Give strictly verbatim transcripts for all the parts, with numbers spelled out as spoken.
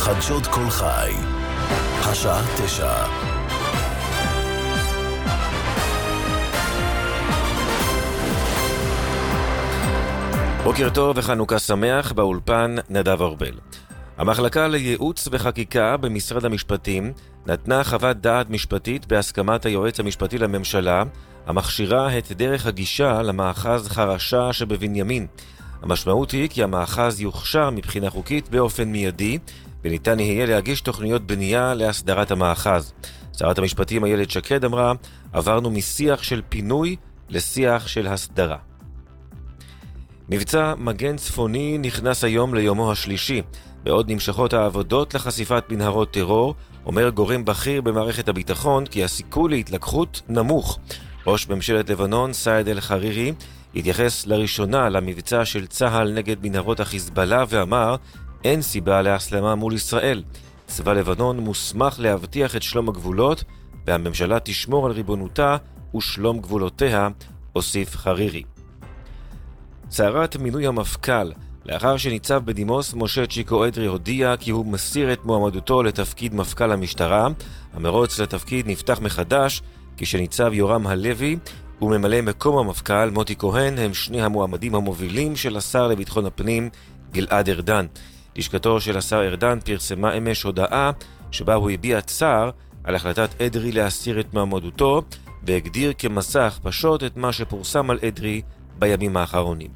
חדשות כל חי, השעה תשע. בוקר טוב וחנוכה שמח, באולפן נדב ארבל. המחלקה לייעוץ וחקיקה במשרד המשפטים נתנה חוות דעת משפטית בהסכמת היועץ המשפטי לממשלה, המכשירה את דרך הגישה למאחז חרשה שבבנימין. המשמעות היא כי המאחז יוכשר מבחינה חוקית באופן מיידי, וניתן יהיה להגיש תוכניות בנייה להסדרת המאחז. שרת המשפטים איילת שקד אמרה, עברנו משיח של פינוי לשיח של הסדרה. מבצע מגן צפוני נכנס היום ליומו השלישי, בעוד נמשכות העבודות לחשיפת מנהרות טרור, אומר גורם בכיר במערכת הביטחון כי הסיכוי להתלקחות נמוך. ראש ממשלת לבנון סעד אל-חרירי התייחס לראשונה למבצע של צהל נגד מנהרות החיזבאללה ואמר, אין סיבה להסלמה מול ישראל. צבא לבנון מוסמך להבטיח את שלום הגבולות, והממשלה תשמור על ריבונותה ושלום גבולותיה, הוסיף חרירי. סערת מינוי המפכ"ל, לאחר שניצב בדימוס משה צ'יקו אדרי הודיע כי הוא מסיר את מועמדותו לתפקיד מפכ"ל המשטרה. המרוץ לתפקיד נפתח מחדש כשניצב יורם הלוי וממלא מקום המפכ"ל מוטי כהן הם שני המועמדים המובילים של השר לביטחון הפנים גלעד ארדן. לשכתו של השר ארדן פרסמה אמש הודעה שבה הוא הביע צער על החלטת אדרי להסיר את מועמדותו והגדיר כמסע הכפשות את מה שפורסם על אדרי בימים האחרונים.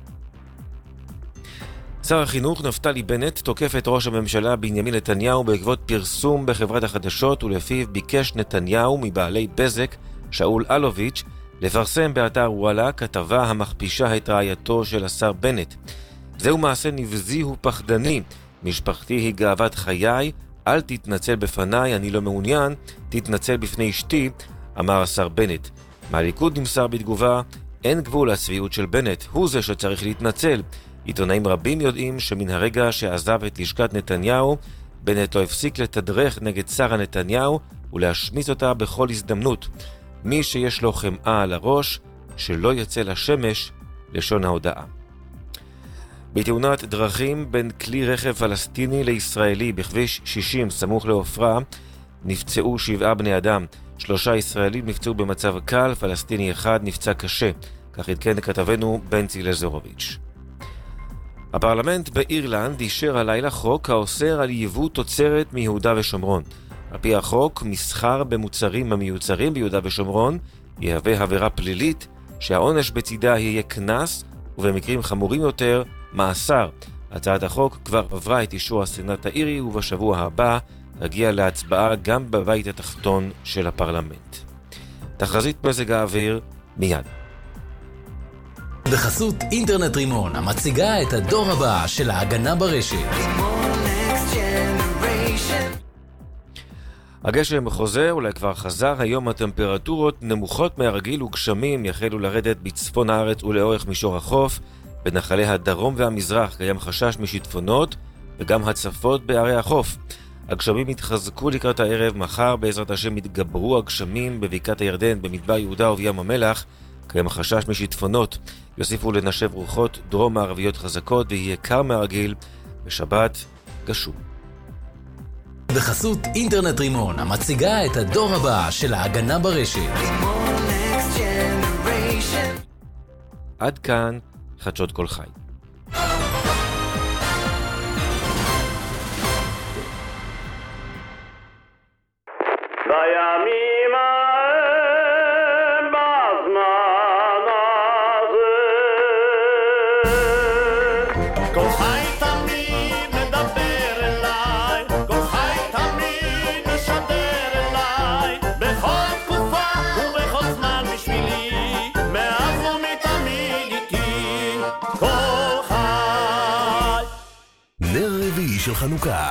שר החינוך נפתלי בנט תוקף את ראש הממשלה בנימין נתניהו בעקבות פרסום בחברת החדשות ולפיו ביקש נתניהו מבעלי בזק שאול אלוביץ' לפרסם באתר וואלה כתבה המכפישה את רעייתו של השר בנט. זהו מעשה נבזי ופחדני, משפחתי היא גאוות חיי, אל תתנצל בפניי, אני לא מעוניין, תתנצל בפני אשתי, אמר השר בנט. מהליכוד נמסר בתגובה, אין גבול לצביעות של בנט, הוא זה שצריך להתנצל. עיתונאים רבים יודעים שמן הרגע שעזב את לשכת נתניהו, בנט לא הפסיק לתדרך נגד שרה נתניהו ולהשמיץ אותה בכל הזדמנות. מי שיש לו חמאה על הראש, שלא יצא לשמש, לשון ההודעה. בתאונת דרכים בין כלי רכב פלסטיני לישראלי בכביש שישים סמוך לעופרה, נפצעו שבעה בני אדם. שלושה ישראלים נפצעו במצב קל, פלסטיני אחד נפצע קשה. כך עדכן כתבנו בנצי לזרוביץ'. הפרלמנט באירלנד אישר הלילה חוק האוסר על ייבוא תוצרת מיהודה ושומרון. על פי החוק, מסחר במוצרים המיוצרים ביהודה ושומרון יהווה עבירה פלילית שהעונש בצידה יהיה קנס ובמקרים חמורים יותר מאסר. הצעת החוק כבר עברה את אישור הסנאט האירי ובשבוע הבא תגיע להצבעה גם בבית התחתון של הפרלמנט. תחזית מזג האוויר מיד. בחסות אינטרנט רימון, המציגה את הדור הבא של ההגנה ברשת. הגשם חוזר, אולי כבר חזר, היום הטמפרטורות נמוכות מהרגיל וגשמים יחלו לרדת בצפון הארץ ולאורך מישור החוף. בנחלי הדרום והמזרח קיים חשש משיטפונות וגם הצפות בערי החוף. הגשמים יתחזקו לקראת הערב, מחר בעזרת השם יתגברו הגשמים בבקעת הירדן, במדבר יהודה ובים המלח. קיים חשש משיטפונות, יוסיפו לנשב רוחות דרום מערביות חזקות ויהיה קר מהרגיל, בשבת גשום. בחסות אינטרנט רימון, המציגה את הדור הבא של ההגנה ברשת. עד כאן חדשות כל חי. של חנוכה.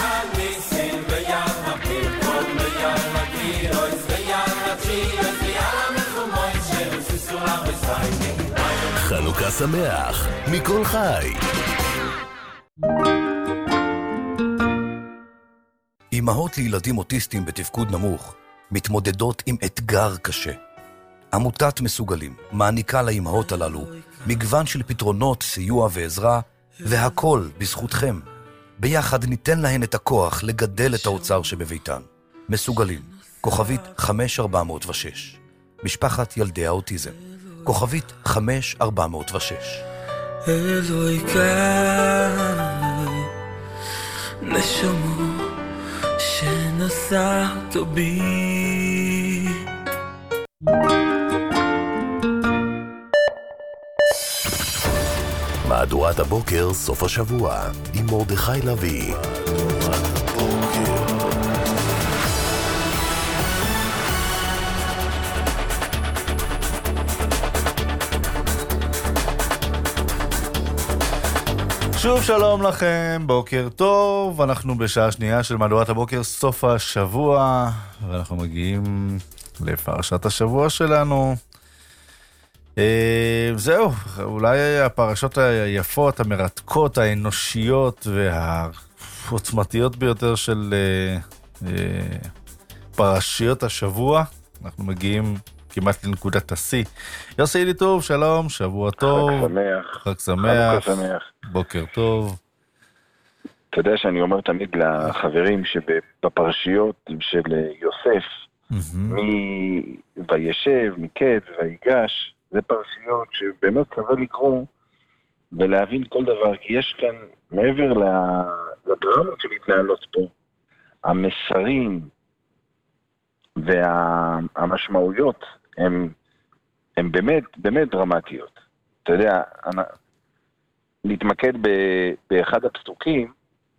חנוכה שמח מכל חי. אמהות לילדים אוטיסטים בתפקוד נמוך מתמודדות עם אתגר קשה. עמותת מסוגלים מעניקה לאמהות הללו מגוון של פתרונות, סיוע ועזרה, והכל בזכותכם. ביחד ניתן להן את הכוח לגדל את האוצר שבביתן. מסוגלים. כוכבית חמש ארבע מאות ושש. משפחת ילדי האוטיזם. כוכבית חמש ארבע מאות ושש. אלוהי כאן נשמו שנשאת בי. מהדורת הבוקר סוף השבוע עם מרדכי לוי. שוב שלום לכם, בוקר טוב, אנחנו בשעה שנייה של מהדורת הבוקר סוף השבוע, ואנחנו מגיעים לפרשת השבוע שלנו. זהו, אולי הפרשות היפות, המרתקות, האנושיות והעוצמתיות ביותר של פרשיות השבוע. אנחנו מגיעים כמעט לנקודת השיא. יוסי אליטוב, שלום, שבוע טוב. חג שמח. חג שמח. חג שמח. בוקר טוב. אתה יודע שאני אומר תמיד לחברים שבפרשיות של יוסף, מי וישב, מקץ ויגש, זה פרשיות שבאמת שווה לקרוא ולהבין כל דבר, כי יש כאן מעבר לדרמות שמתנהלות פה, המסרים והמשמעויות הם, הם באמת, באמת דרמטיות. אתה יודע, אני, נתמקד ב, באחד הפסוקים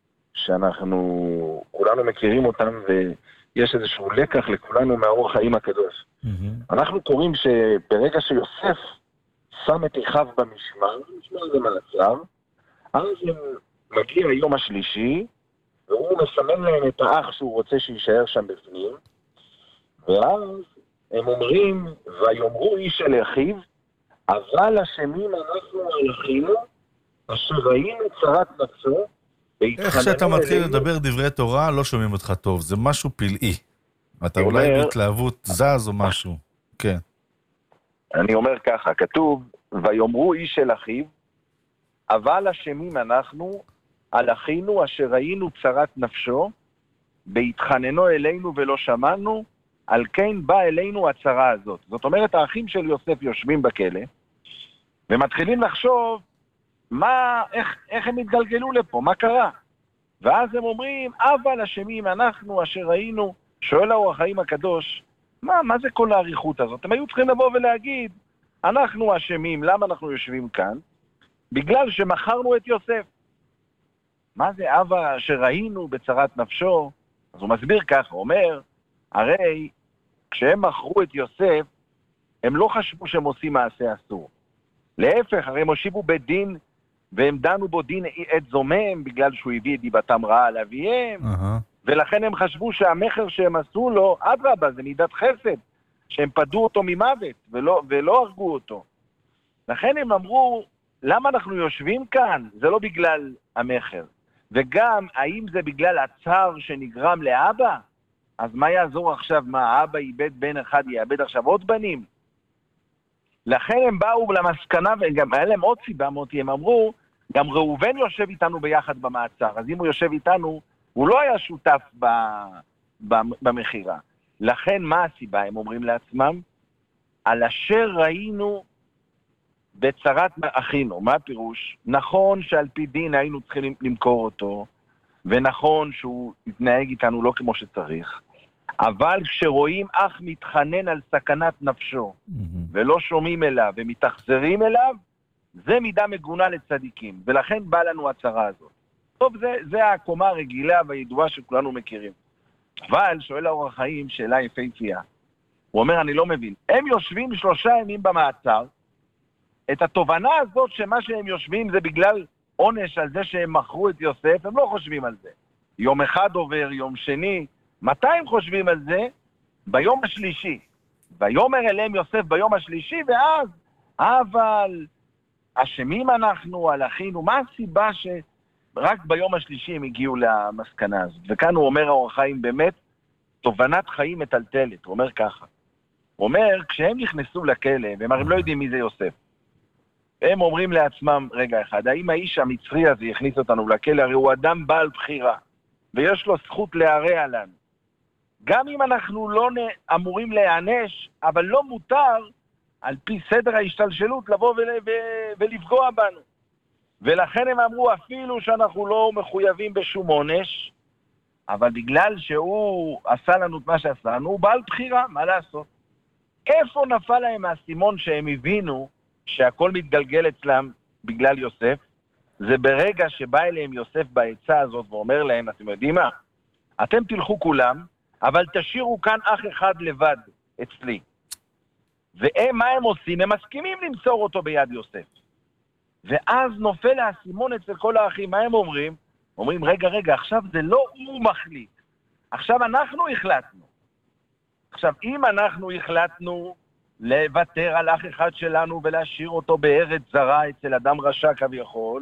שאנחנו כולנו מכירים אותם, ויש איזשהו לקח לכולנו מהאור החיים הקדוש. Mm-hmm. אנחנו קוראים שברגע שיוסף שם את אחיו במשמר, משמר זה מעצר, אז מגיע היום השלישי, והוא מסמן להם את האח שהוא רוצה שישאר שם בפנים, ואז הם אומרים, ויאמרו איש אל אחיו, אבל אשמים אנחנו על אחינו, אשר ראינו צרת נפשו, איך שאתה מתחיל לדבר דברי תורה, לא שומעים אותך טוב, זה משהו פלאי. אתה אולי בהתלהבות זז או משהו. כן. אני אומר ככה, כתוב, ויאמרו איש אל אחיו, אבל אשמים אנחנו על אחינו אשר ראינו צרת נפשו, בהתחננו אלינו ולא שמענו, על כן בא אלינו הצרה הזאת. זאת אומרת, האחים של יוסף יושבים בכלא, ומתחילים לחשוב, מה, איך, איך הם התגלגלו לפה, מה קרה? ואז הם אומרים, אבל אשמים אנחנו אשר ראינו, שואל האור החיים הקדוש, מה, מה זה כל העריכות הזאת? הם היו צריכים לבוא ולהגיד, אנחנו אשמים, למה אנחנו יושבים כאן? בגלל שמכרנו את יוסף. מה זה אבא אשר ראינו בצרת נפשו? אז הוא מסביר ככה, הוא אומר, הרי כשהם מכרו את יוסף, הם לא חשבו שהם עושים מעשה אסור. להפך, הרי הם הושיבו בדין, והם דנו בו דין עת זומם, בגלל שהוא הביא את דיבתם רעה על אביהם, uh-huh. ולכן הם חשבו שהמחר שהם עשו לו, אדרבה, זה מידת חסד, שהם פדו אותו ממוות, ולא, ולא הרגו אותו. לכן הם אמרו, למה אנחנו יושבים כאן? זה לא בגלל המחר. וגם, האם זה בגלל הצער שנגרם לאבא? אז מה יעזור עכשיו? מה, האבא איבד בן אחד, יאבד עכשיו עוד בנים? לכן הם באו למסקנה, וגם היה להם עוד סיבה מותי, הם אמרו, גם ראובן יושב איתנו ביחד במעצר, אז אם הוא יושב איתנו, הוא לא היה שותף ב, ב, במחירה. לכן מה הסיבה? הם אומרים לעצמם, על אשר ראינו בצרת אחינו. מה הפירוש? נכון שעל פי דין היינו צריכים למכור אותו, ונכון שהוא התנהג איתנו לא כמו שצריך, אבל כשרואים אח מתחנן על סכנת נפשו, mm-hmm. ולא שומעים אליו ומתאכזרים אליו, זה מידה מגונה לצדיקים, ולכן בא לנו הצרה הזאת. טוב, זה, זה הקומה הרגילה והידועה שכולנו מכירים. אבל שואל האור החיים שאלה יפהפייה. הוא אומר, אני לא מבין. הם יושבים שלושה ימים במעצר, את התובנה הזאת שמה שהם יושבים זה בגלל עונש על זה שהם מכרו את יוסף, הם לא חושבים על זה. יום אחד עובר, יום שני, מתי הם חושבים על זה? ביום השלישי. ויאמר אליהם יוסף ביום השלישי, ואז, אבל אשמים אנחנו על אחינו. מה הסיבה שרק ביום השלישי הם הגיעו למסקנה הזאת? וכאן הוא אומר האור החיים באמת, תובנת חיים מטלטלת. הוא אומר ככה. הוא אומר, כשהם נכנסו לכלא, והם הרי לא יודעים מי זה יוסף. הם אומרים לעצמם, רגע אחד, האם האיש המצרי הזה יכניס אותנו לכלא? הרי הוא אדם בעל בחירה, ויש לו זכות להרע לנו. גם אם אנחנו לא אמורים להיענש, אבל לא מותר, על פי סדר ההשתלשלות, לבוא ול... ולפגוע בנו. ולכן הם אמרו, אפילו שאנחנו לא מחויבים בשום עונש, אבל בגלל שהוא עשה לנו את מה שעשה לנו, הוא בעל בחירה, מה לעשות? איפה נפל להם האסימון שהם הבינו שהכל מתגלגל אצלם בגלל יוסף? זה ברגע שבא אליהם יוסף בעצה הזאת ואומר להם, אתם יודעים מה? אתם תלכו כולם, אבל תשאירו כאן אח אחד לבד אצלי. והם, מה הם עושים? הם מסכימים למסור אותו ביד יוסף. ואז נופל האסימון אצל כל האחים. מה הם אומרים? אומרים, רגע, רגע, עכשיו זה לא הוא מחליט. עכשיו אנחנו החלטנו. עכשיו, אם אנחנו החלטנו לוותר על אח אחד שלנו ולהשאיר אותו בארץ זרה אצל אדם רשע כביכול,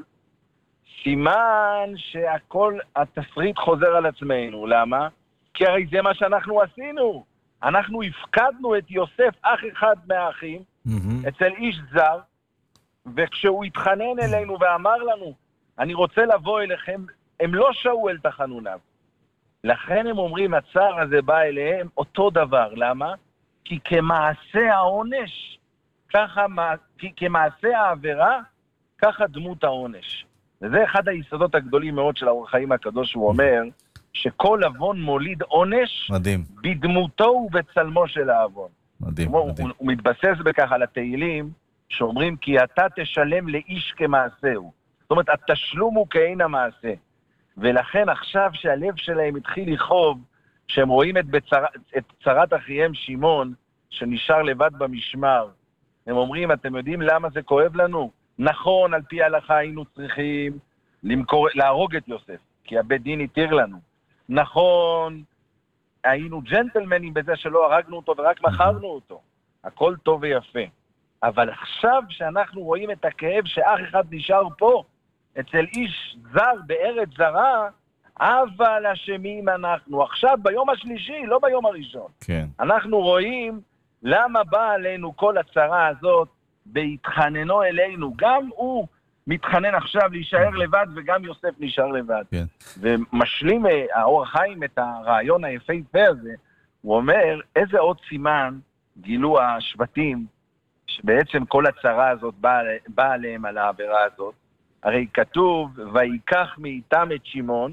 סימן שהכל, התסריט חוזר על עצמנו. למה? כי הרי זה מה שאנחנו עשינו. אנחנו הפקדנו את יוסף, אח אחד מהאחים, mm-hmm. אצל איש זר, וכשהוא התחנן אלינו ואמר לנו, אני רוצה לבוא אליכם, הם לא שאו אל תחנוניו. לכן הם אומרים, הצער הזה בא אליהם אותו דבר. למה? כי כמעשה העונש, ככה, כי כמעשה העבירה, ככה דמות העונש. וזה אחד היסודות הגדולים מאוד של האור החיים הקדוש, הוא אומר, שכל אבון מוליד עונש, מדהים. בדמותו ובצלמו של האבון. מדהים, כמו, מדהים. הוא, הוא מתבסס בכך על התהילים, שאומרים, כי אתה תשלם לאיש כמעשהו. זאת אומרת, התשלום הוא כאין המעשה. ולכן עכשיו שהלב שלהם התחיל לכאוב, שהם רואים את, בצר... את צרת אחיהם שמעון, שנשאר לבד במשמר, הם אומרים, אתם יודעים למה זה כואב לנו? נכון, על פי ההלכה היינו צריכים למכור... להרוג את יוסף, כי הבית דין התיר לנו. נכון, היינו ג'נטלמנים בזה שלא הרגנו אותו ורק מכרנו אותו. הכל טוב ויפה. אבל עכשיו שאנחנו רואים את הכאב שאח אחד נשאר פה, אצל איש זר בארץ זרה, אבל אשמים אנחנו. עכשיו ביום השלישי, לא ביום הראשון. כן. אנחנו רואים למה בא עלינו כל הצרה הזאת בהתחננו אלינו. גם הוא מתחנן עכשיו להישאר לבד, וגם יוסף נשאר לבד. כן. ומשלים האור החיים את הרעיון היפהפה הזה, הוא אומר, איזה עוד סימן גילו השבטים, שבעצם כל הצרה הזאת באה בא עליהם על העבירה הזאת. הרי כתוב, ויקח מאיתם את שמעון,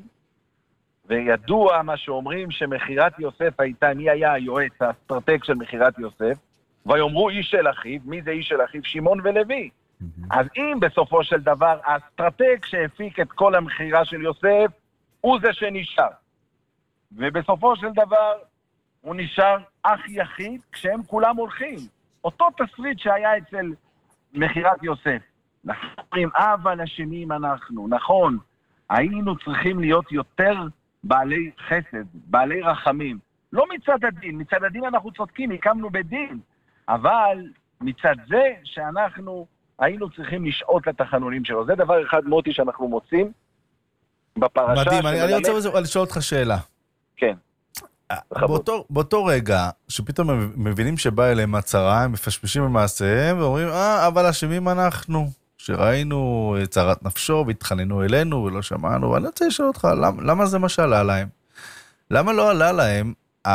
וידוע מה שאומרים שמחירת יוסף הייתה, מי היה היועץ, האסטרטג של מחירת יוסף, ויאמרו איש של אחיו, מי זה איש של אחיו? שמעון ולוי. אז אם בסופו של דבר האסטרטג שהפיק את כל המחירה של יוסף, הוא זה שנשאר. ובסופו של דבר הוא נשאר אח יחיד כשהם כולם הולכים. אותו תסריט שהיה אצל מחירת יוסף. אנחנו אומרים, אבל אשמים אנחנו. נכון, היינו צריכים להיות יותר בעלי חסד, בעלי רחמים. לא מצד הדין, מצד הדין אנחנו צודקים, הקמנו בדין. אבל מצד זה שאנחנו היינו צריכים לשעות לתחנונים שלו. זה דבר אחד מוטי שאנחנו מוצאים בפרשה. מדהים, אני, אני רוצה לשאול אותך שאלה. כן. באותו, באותו רגע, שפתאום מבינים שבא אליהם הצרה, הם מפשפשים במעשיהם, ואומרים, אה, אבל אשמים אנחנו, שראינו צרת נפשו, והתחננו אלינו, ולא שמענו, ואני רוצה לשאול אותך, למה, למה זה מה שעלה להם? למה לא עלה להם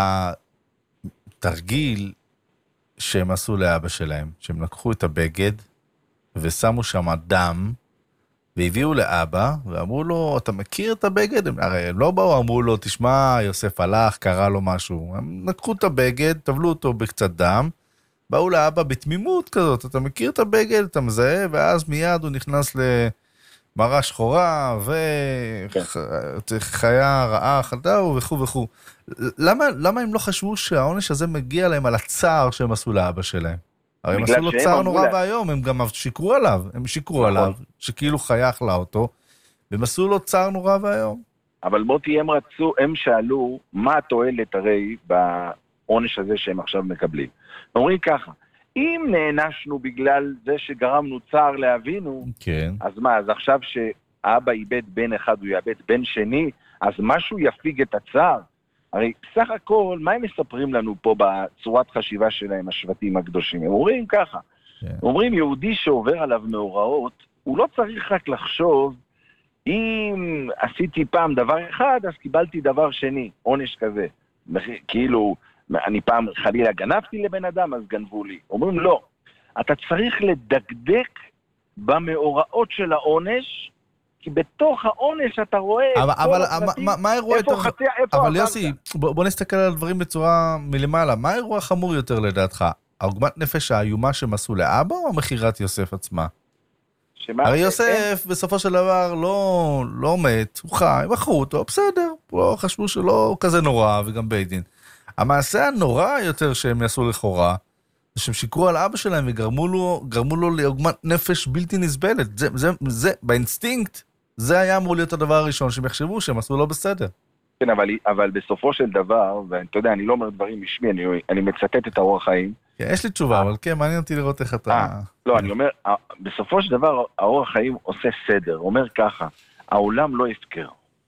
התרגיל שהם עשו לאבא שלהם, שהם לקחו את הבגד, ושמו שם דם, והביאו לאבא, ואמרו לו, אתה מכיר את הבגד? הרי הם לא באו, אמרו לו, תשמע, יוסף הלך, קרה לו משהו. הם לקחו את הבגד, טבלו אותו בקצת דם, באו לאבא בתמימות כזאת, אתה מכיר את הבגד, אתה מזהה, ואז מיד הוא נכנס למראה שחורה, וחיה רעה, חלדאו, וכו' וכו'. למה, למה הם לא חשבו שהעונש הזה מגיע להם על הצער שהם עשו לאבא שלהם? הרי הם עשו לו צער נורא והיום, הם גם שיקרו עליו, הם שיקרו עליו, שכאילו חייך לה אותו, והם עשו לו צער נורא והיום. אבל מוטי, הם רצו, הם שאלו, מה התועלת הרי בעונש הזה שהם עכשיו מקבלים? אומרים ככה, אם נענשנו בגלל זה שגרמנו צער לאבינו, כן. אז מה, אז עכשיו שאבא איבד בן אחד, הוא יאבד בן שני, אז משהו יפיג את הצער? הרי בסך הכל, מה הם מספרים לנו פה בצורת חשיבה שלהם, השבטים הקדושים? הם אומרים ככה, אומרים, יהודי שעובר עליו מאורעות, הוא לא צריך רק לחשוב, אם עשיתי פעם דבר אחד, אז קיבלתי דבר שני, עונש כזה. כאילו, אני פעם חלילה גנבתי לבן אדם, אז גנבו לי. אומרים, לא. אתה צריך לדקדק במאורעות של העונש, כי בתוך העונש אתה רואה... אבל, אבל מה, מה האירוע יותר... חצי, איפה אבל עברת? יוסי, בוא, בוא נסתכל על הדברים בצורה מלמעלה. מה האירוע חמור יותר לדעתך? העוגמת נפש האיומה שהם עשו לאבא, או מחירת יוסף עצמה? שמה? הרי יוסף אין... בסופו של דבר לא, לא מת, הוא חי, בחרו אותו, בסדר. לא חשבו שלא כזה נורא, וגם בית דין. המעשה הנורא יותר שהם יעשו לכאורה, זה שהם שיקרו על אבא שלהם וגרמו לו, גרמו לו לעוגמת נפש בלתי נסבלת. זה, זה, זה, באינסטינקט, זה היה אמור להיות הדבר הראשון שהם יחשבו שהם עשו לא בסדר. כן, אבל, אבל בסופו של דבר, ואתה יודע, אני לא אומר דברים משמי, אני, אני מצטט את האורח חיים. כן, יש לי תשובה, אבל כן, מעניין אותי לראות איך אתה... לא, אני אומר, בסופו של דבר, האורח חיים עושה סדר, אומר ככה, העולם לא הפקר.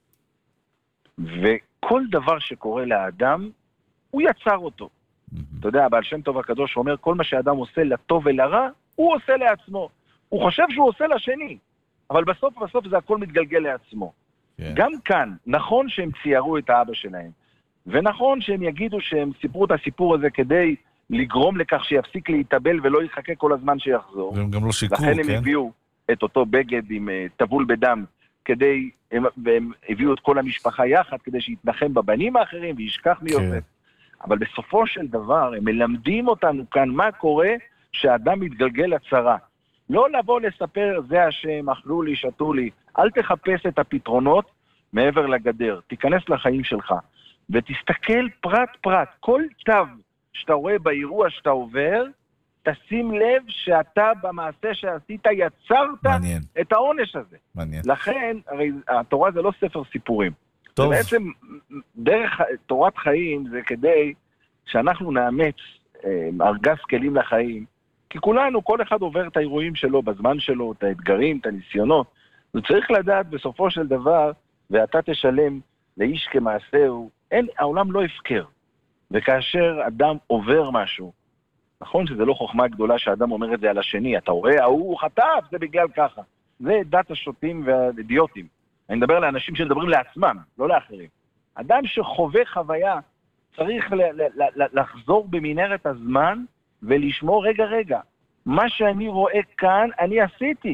וכל דבר שקורה לאדם, הוא יצר אותו. אתה יודע, בעל שם טוב הקדוש אומר, כל מה שאדם עושה לטוב ולרע, הוא עושה לעצמו. הוא חושב שהוא עושה לשני, אבל בסוף בסוף זה הכל מתגלגל לעצמו. כן. גם כאן, נכון שהם ציירו את האבא שלהם, ונכון שהם יגידו שהם סיפרו את הסיפור הזה כדי לגרום לכך שיפסיק להתאבל ולא יחכה כל הזמן שיחזור. והם גם לא שיקרו, לכן כן? הם הביאו את אותו בגד עם uh, טבול בדם, כדי, הם, והם הביאו את כל המשפחה יחד כדי שיתנחם בבנים האחרים וישכח מיוסף. כן. אבל בסופו של דבר, הם מלמדים אותנו כאן מה קורה שאדם מתגלגל לצרה. לא לבוא לספר, זה השם, אכלו לי, שתו לי. אל תחפש את הפתרונות מעבר לגדר. תיכנס לחיים שלך. ותסתכל פרט פרט. כל תו שאתה רואה באירוע שאתה עובר, תשים לב שאתה במעשה שעשית יצרת מעניין. את העונש הזה. מעניין. לכן, הרי התורה זה לא ספר סיפורים. טוב. ובעצם דרך תורת חיים זה כדי שאנחנו נאמץ אה, ארגז כלים לחיים, כי כולנו, כל אחד עובר את האירועים שלו בזמן שלו, את האתגרים, את הניסיונות. וצריך לדעת בסופו של דבר, ואתה תשלם לאיש כמעשהו, אין, העולם לא הפקר. וכאשר אדם עובר משהו, נכון שזה לא חוכמה גדולה שאדם אומר את זה על השני, אתה רואה, הוא חטף, זה בגלל ככה. זה דת השוטים והאידיוטים. אני מדבר לאנשים שמדברים לעצמם, לא לאחרים. אדם שחווה חוויה, צריך ל- ל- ל- לחזור במנהרת הזמן, ולשמור, רגע, רגע, מה שאני רואה כאן, אני עשיתי.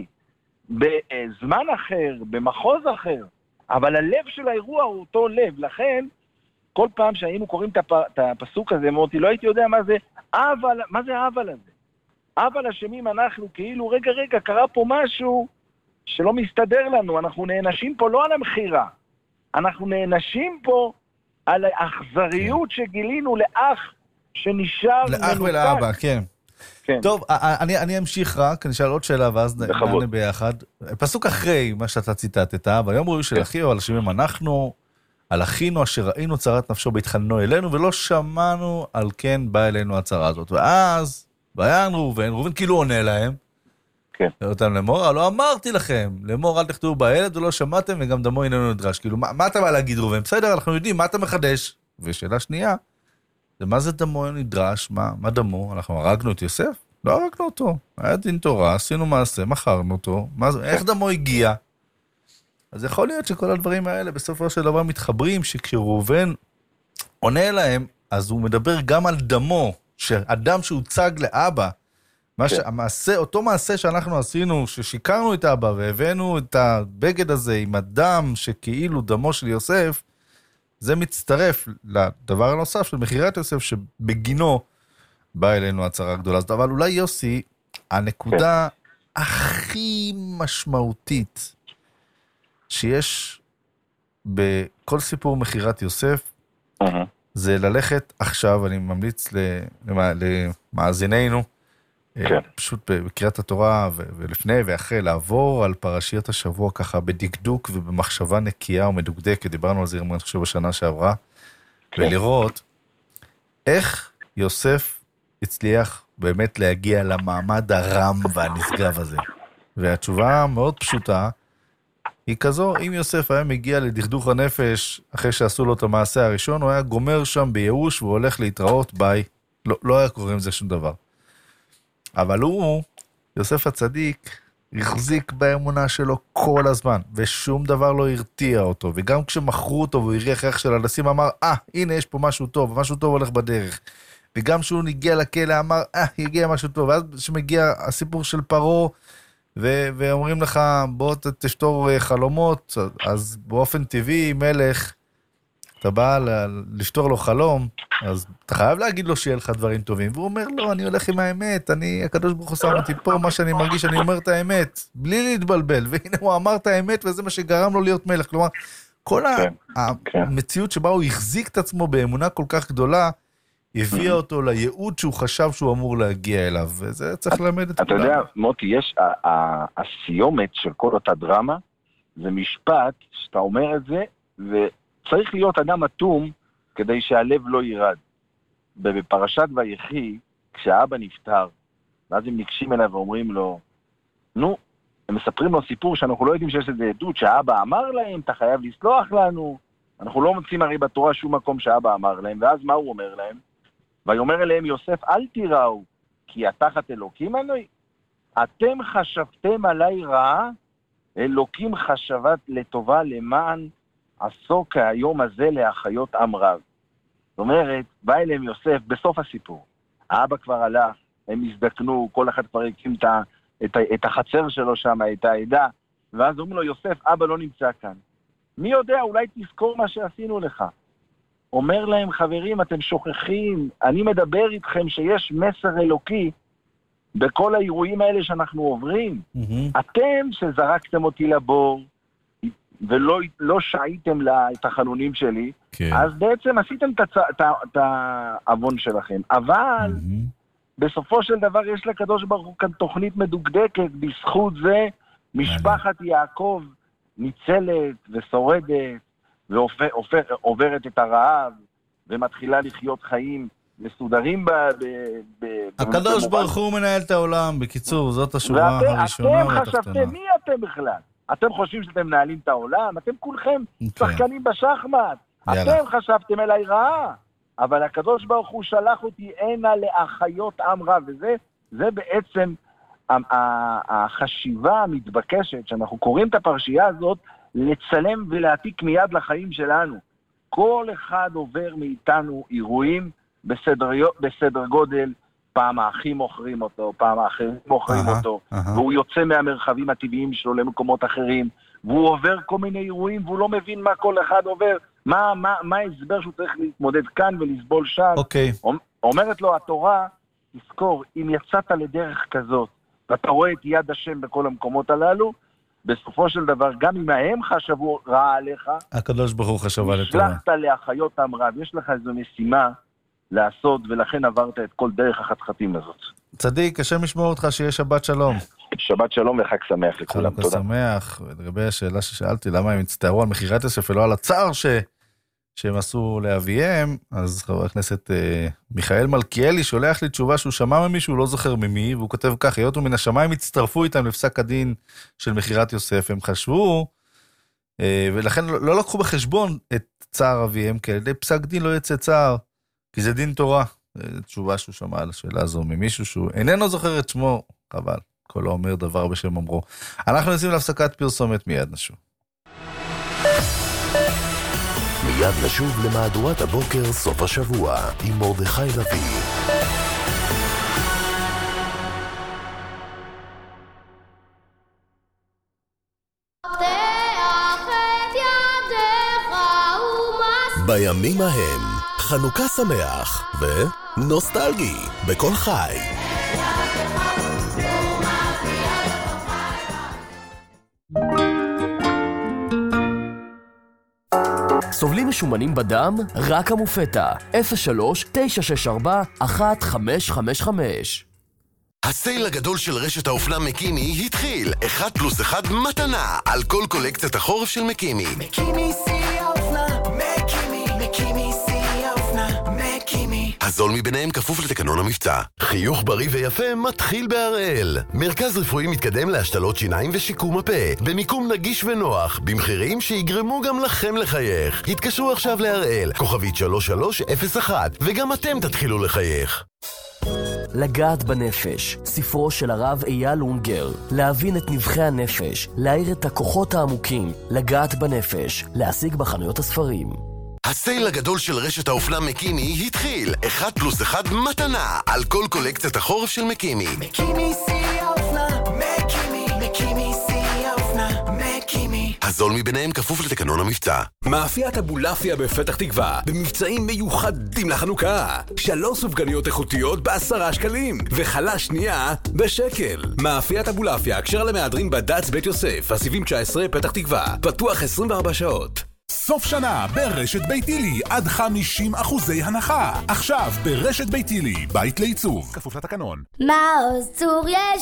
בזמן אחר, במחוז אחר, אבל הלב של האירוע הוא אותו לב. לכן, כל פעם שהיינו קוראים את, הפ... את הפסוק הזה, אמרתי, לא הייתי יודע מה זה אבל, מה זה אבל הזה? אבל אשמים אנחנו, כאילו, רגע, רגע, קרה פה משהו שלא מסתדר לנו, אנחנו נענשים פה לא על המחירה, אנחנו נענשים פה על האכזריות שגילינו לאח שנשאר מנותק. לאח ולאבא, כן. כן. טוב, אני, אני אמשיך רק, אני אשאל עוד שאלה ואז נענה ביחד. פסוק אחרי מה שאתה ציטטת, ויאמרו ראש של אחי, על אשמים אנחנו, על אחינו אשר ראינו צרת נפשו בהתחננו אלינו, ולא שמענו על כן בא אלינו הצרה הזאת. ואז, ויען ראובן, ראובן כאילו עונה להם, כן. אותם לאמור, לא אמרתי לכם, לאמור אל תכתבו בילד ולא שמעתם וגם דמו איננו נדרש. כאילו, מה, מה אתה בא להגיד ראובן? בסדר, אנחנו יודעים, מה אתה מחדש? ושאלה שנייה, זה מה זה דמו נדרש? מה, מה דמו? אנחנו הרגנו את יוסף? לא הרגנו אותו. היה דין תורה, עשינו מעשה, מכרנו אותו. מה, איך דמו הגיע? אז יכול להיות שכל הדברים האלה בסופו של דבר מתחברים, שכשראובן עונה להם, אז הוא מדבר גם על דמו, שאדם שהוצג לאבא, מה שהמעשה, אותו מעשה שאנחנו עשינו, ששיקרנו את אבא והבאנו את הבגד הזה עם הדם שכאילו דמו של יוסף, זה מצטרף לדבר הנוסף של מחירת יוסף, שבגינו בא אלינו הצרה גדולה. אבל אולי יוסי, הנקודה הכי משמעותית שיש בכל סיפור מחירת יוסף, זה ללכת עכשיו, אני ממליץ למאזינינו, כן. פשוט בקריאת התורה ולפני ואחרי לעבור על פרשיות השבוע ככה בדקדוק ובמחשבה נקייה ומדוקדקת, דיברנו על זה אני חושב בשנה שעברה, כן. ולראות איך יוסף הצליח באמת להגיע למעמד הרם והנשגב הזה. והתשובה מאוד פשוטה היא כזו, אם יוסף היה מגיע לדכדוך הנפש אחרי שעשו לו את המעשה הראשון, הוא היה גומר שם בייאוש והולך להתראות ביי, לא, לא היה קוראים זה שום דבר. אבל הוא, יוסף הצדיק, החזיק באמונה שלו כל הזמן, ושום דבר לא הרתיע אותו, וגם כשמכרו אותו והוא הריח ריח של הדסים, אמר, אה, הנה יש פה משהו טוב, משהו טוב הולך בדרך. וגם כשהוא נגיע לכלא, אמר, אה, הגיע משהו טוב. ואז כשמגיע הסיפור של פרו, ו- ואומרים לך, בוא תשתור חלומות, אז באופן טבעי, מלך, אתה בא ל- לפתור לו חלום, אז אתה חייב להגיד לו שיהיה לך דברים טובים. והוא אומר, לא, אני הולך עם האמת, אני, הקדוש ברוך הוא שם אותי פה, מה שאני מרגיש, אני אומר את האמת, בלי להתבלבל. והנה הוא אמר את האמת, וזה מה שגרם לו להיות מלך. כלומר, כל המציאות שבה הוא החזיק את עצמו באמונה כל כך גדולה, הביאה אותו לייעוד שהוא חשב שהוא אמור להגיע אליו, וזה צריך ללמד את כולם. אתה יודע, מוטי, יש, הסיומת של כל אותה דרמה, זה משפט שאתה אומר את זה, וצריך להיות אדם אטום כדי שהלב לא יירד. בפרשת ויחי, כשהאבא נפטר, ואז הם ניגשים אליו ואומרים לו, נו, הם מספרים לו סיפור שאנחנו לא יודעים שיש איזה עדות, שהאבא אמר להם, אתה חייב לסלוח לנו, אנחנו לא מוצאים הרי בתורה שום מקום שהאבא אמר להם, ואז מה הוא אומר להם? ויאמר אליהם יוסף, אל תיראו, כי התחת אלוקים אני. אתם חשבתם עליי רעה, אלוקים חשבת לטובה למען עסוק היום הזה להחיות עם רב. זאת אומרת, בא אליהם יוסף בסוף הסיפור. האבא כבר הלך, הם הזדקנו, כל אחד כבר הקים את, את, את החצר שלו שם, את העדה, ואז אומרים לו, יוסף, אבא לא נמצא כאן. מי יודע, אולי תזכור מה שעשינו לך. אומר להם, חברים, אתם שוכחים, אני מדבר איתכם שיש מסר אלוקי בכל האירועים האלה שאנחנו עוברים. Mm-hmm. אתם שזרקתם אותי לבור, ולא לא שעיתם לה את החלונים שלי, כן. אז בעצם עשיתם את העוון שלכם. אבל mm-hmm. בסופו של דבר יש לקדוש ברוך הוא כאן תוכנית מדוקדקת, בזכות זה משפחת יעקב ניצלת ושורדת, ועוברת את הרעב, ומתחילה לחיות חיים מסודרים ב... הקדוש ברוך הוא מנהל את העולם, בקיצור, זאת השורה הראשונה והתחתונה. ואתם חשבתם, מי אתם בכלל? אתם חושבים שאתם מנהלים את העולם? אתם כולכם שחקנים בשחמט. אתם חשבתם אליי רעה, אבל הקדוש ברוך הוא שלח אותי הנה להחיות עם רב, וזה זה בעצם החשיבה המתבקשת, שאנחנו קוראים את הפרשייה הזאת, לצלם ולהעתיק מיד לחיים שלנו. כל אחד עובר מאיתנו אירועים בסדר, בסדר גודל, פעם האחים מוכרים אותו, פעם האחרים מוכרים uh-huh, אותו, uh-huh. והוא יוצא מהמרחבים הטבעיים שלו למקומות אחרים, והוא עובר כל מיני אירועים, והוא לא מבין מה כל אחד עובר, מה, מה, מה ההסבר שהוא צריך להתמודד כאן ולסבול שם. Okay. אומרת לו התורה, תזכור, אם יצאת לדרך כזאת, ואתה רואה את יד השם בכל המקומות הללו, בסופו של דבר, גם אם הם חשבו רע עליך, הקדוש ברוך הוא חשב על התורה. נשלחת להחיות עם רב, יש לך איזו משימה לעשות, ולכן עברת את כל דרך החתחתים הזאת. צדיק, השם ישמור אותך, שיהיה שבת שלום. שבת שלום וחג שמח לכולם, תודה. חג שמח, ולגבי השאלה ששאלתי, למה הם הצטערו על מחירת יוסף ולא על הצער ש... שהם עשו לאביהם, אז חבר הכנסת אה, מיכאל מלכיאלי שולח לי תשובה שהוא שמע ממישהו, לא זוכר ממי, והוא כותב כך, היות ומן השמיים הצטרפו איתם לפסק הדין של מחירת יוסף, הם חשבו, אה, ולכן לא, לא לקחו בחשבון את צער אביהם, כי על ידי פסק דין לא יצא צער, כי זה דין תורה. זו תשובה שהוא שמע על השאלה הזו ממישהו שהוא איננו זוכר את שמו, חבל, כל לא אומר דבר בשם אמרו. אנחנו נשים להפסקת פרסומת, מיד נשוב. מיד נשוב למהדורת הבוקר סוף השבוע עם מרדכי לוי. בימים ההם חנוכה שמח ונוסטלגי בכל חי. סובלים משומנים בדם? רק המופטה. אפס שלוש תשע שש ארבע אחת חמש חמש חמש. הסייל הגדול של רשת האופנה מקימי התחיל. אחד פלוס אחד מתנה על כל קולקציית החורף של מקימי. מקימי שיא האופנה, מקימי, מקימי שיא האופנה, מקימי. הזול מביניהם כפוף לתקנון המבצע. חיוך בריא ויפה מתחיל בהראל. מרכז רפואי מתקדם להשתלות שיניים ושיקום הפה. במיקום נגיש ונוח, במחירים שיגרמו גם לכם לחייך. התקשרו עכשיו להראל, כוכבית שלוש שלוש אפס אחת, וגם אתם תתחילו לחייך. לגעת בנפש, ספרו של הרב אייל אונגר. להבין את נבחי הנפש, להאיר את הכוחות העמוקים, לגעת בנפש, להשיג בחנויות הספרים. הסייל הגדול של רשת האופנה מקימי התחיל. אחד פלוס אחד מתנה על כל קולקציית החורף של מקימי. מקימי שיא האופנה, מקימי, מקימי שיא האופנה, מקימי. הזול מביניהם כפוף לתקנון המבצע. מאפיית אבולעפיה בפתח תקווה, במבצעים מיוחדים לחנוכה. שלוש סופגניות איכותיות בעשרה שקלים, וחלה שנייה בשקל. מאפיית אבולעפיה, הקשר למהדרין בד"ץ בית יוסף, הסיבים תשע עשרה פתח תקווה, פתוח עשרים וארבע שעות. סוף שנה ברשת ביתילי עד חמישים אחוזי הנחה. עכשיו ברשת ביתילי, בית לעיצוב, כפוף לתקנון. מעוז צור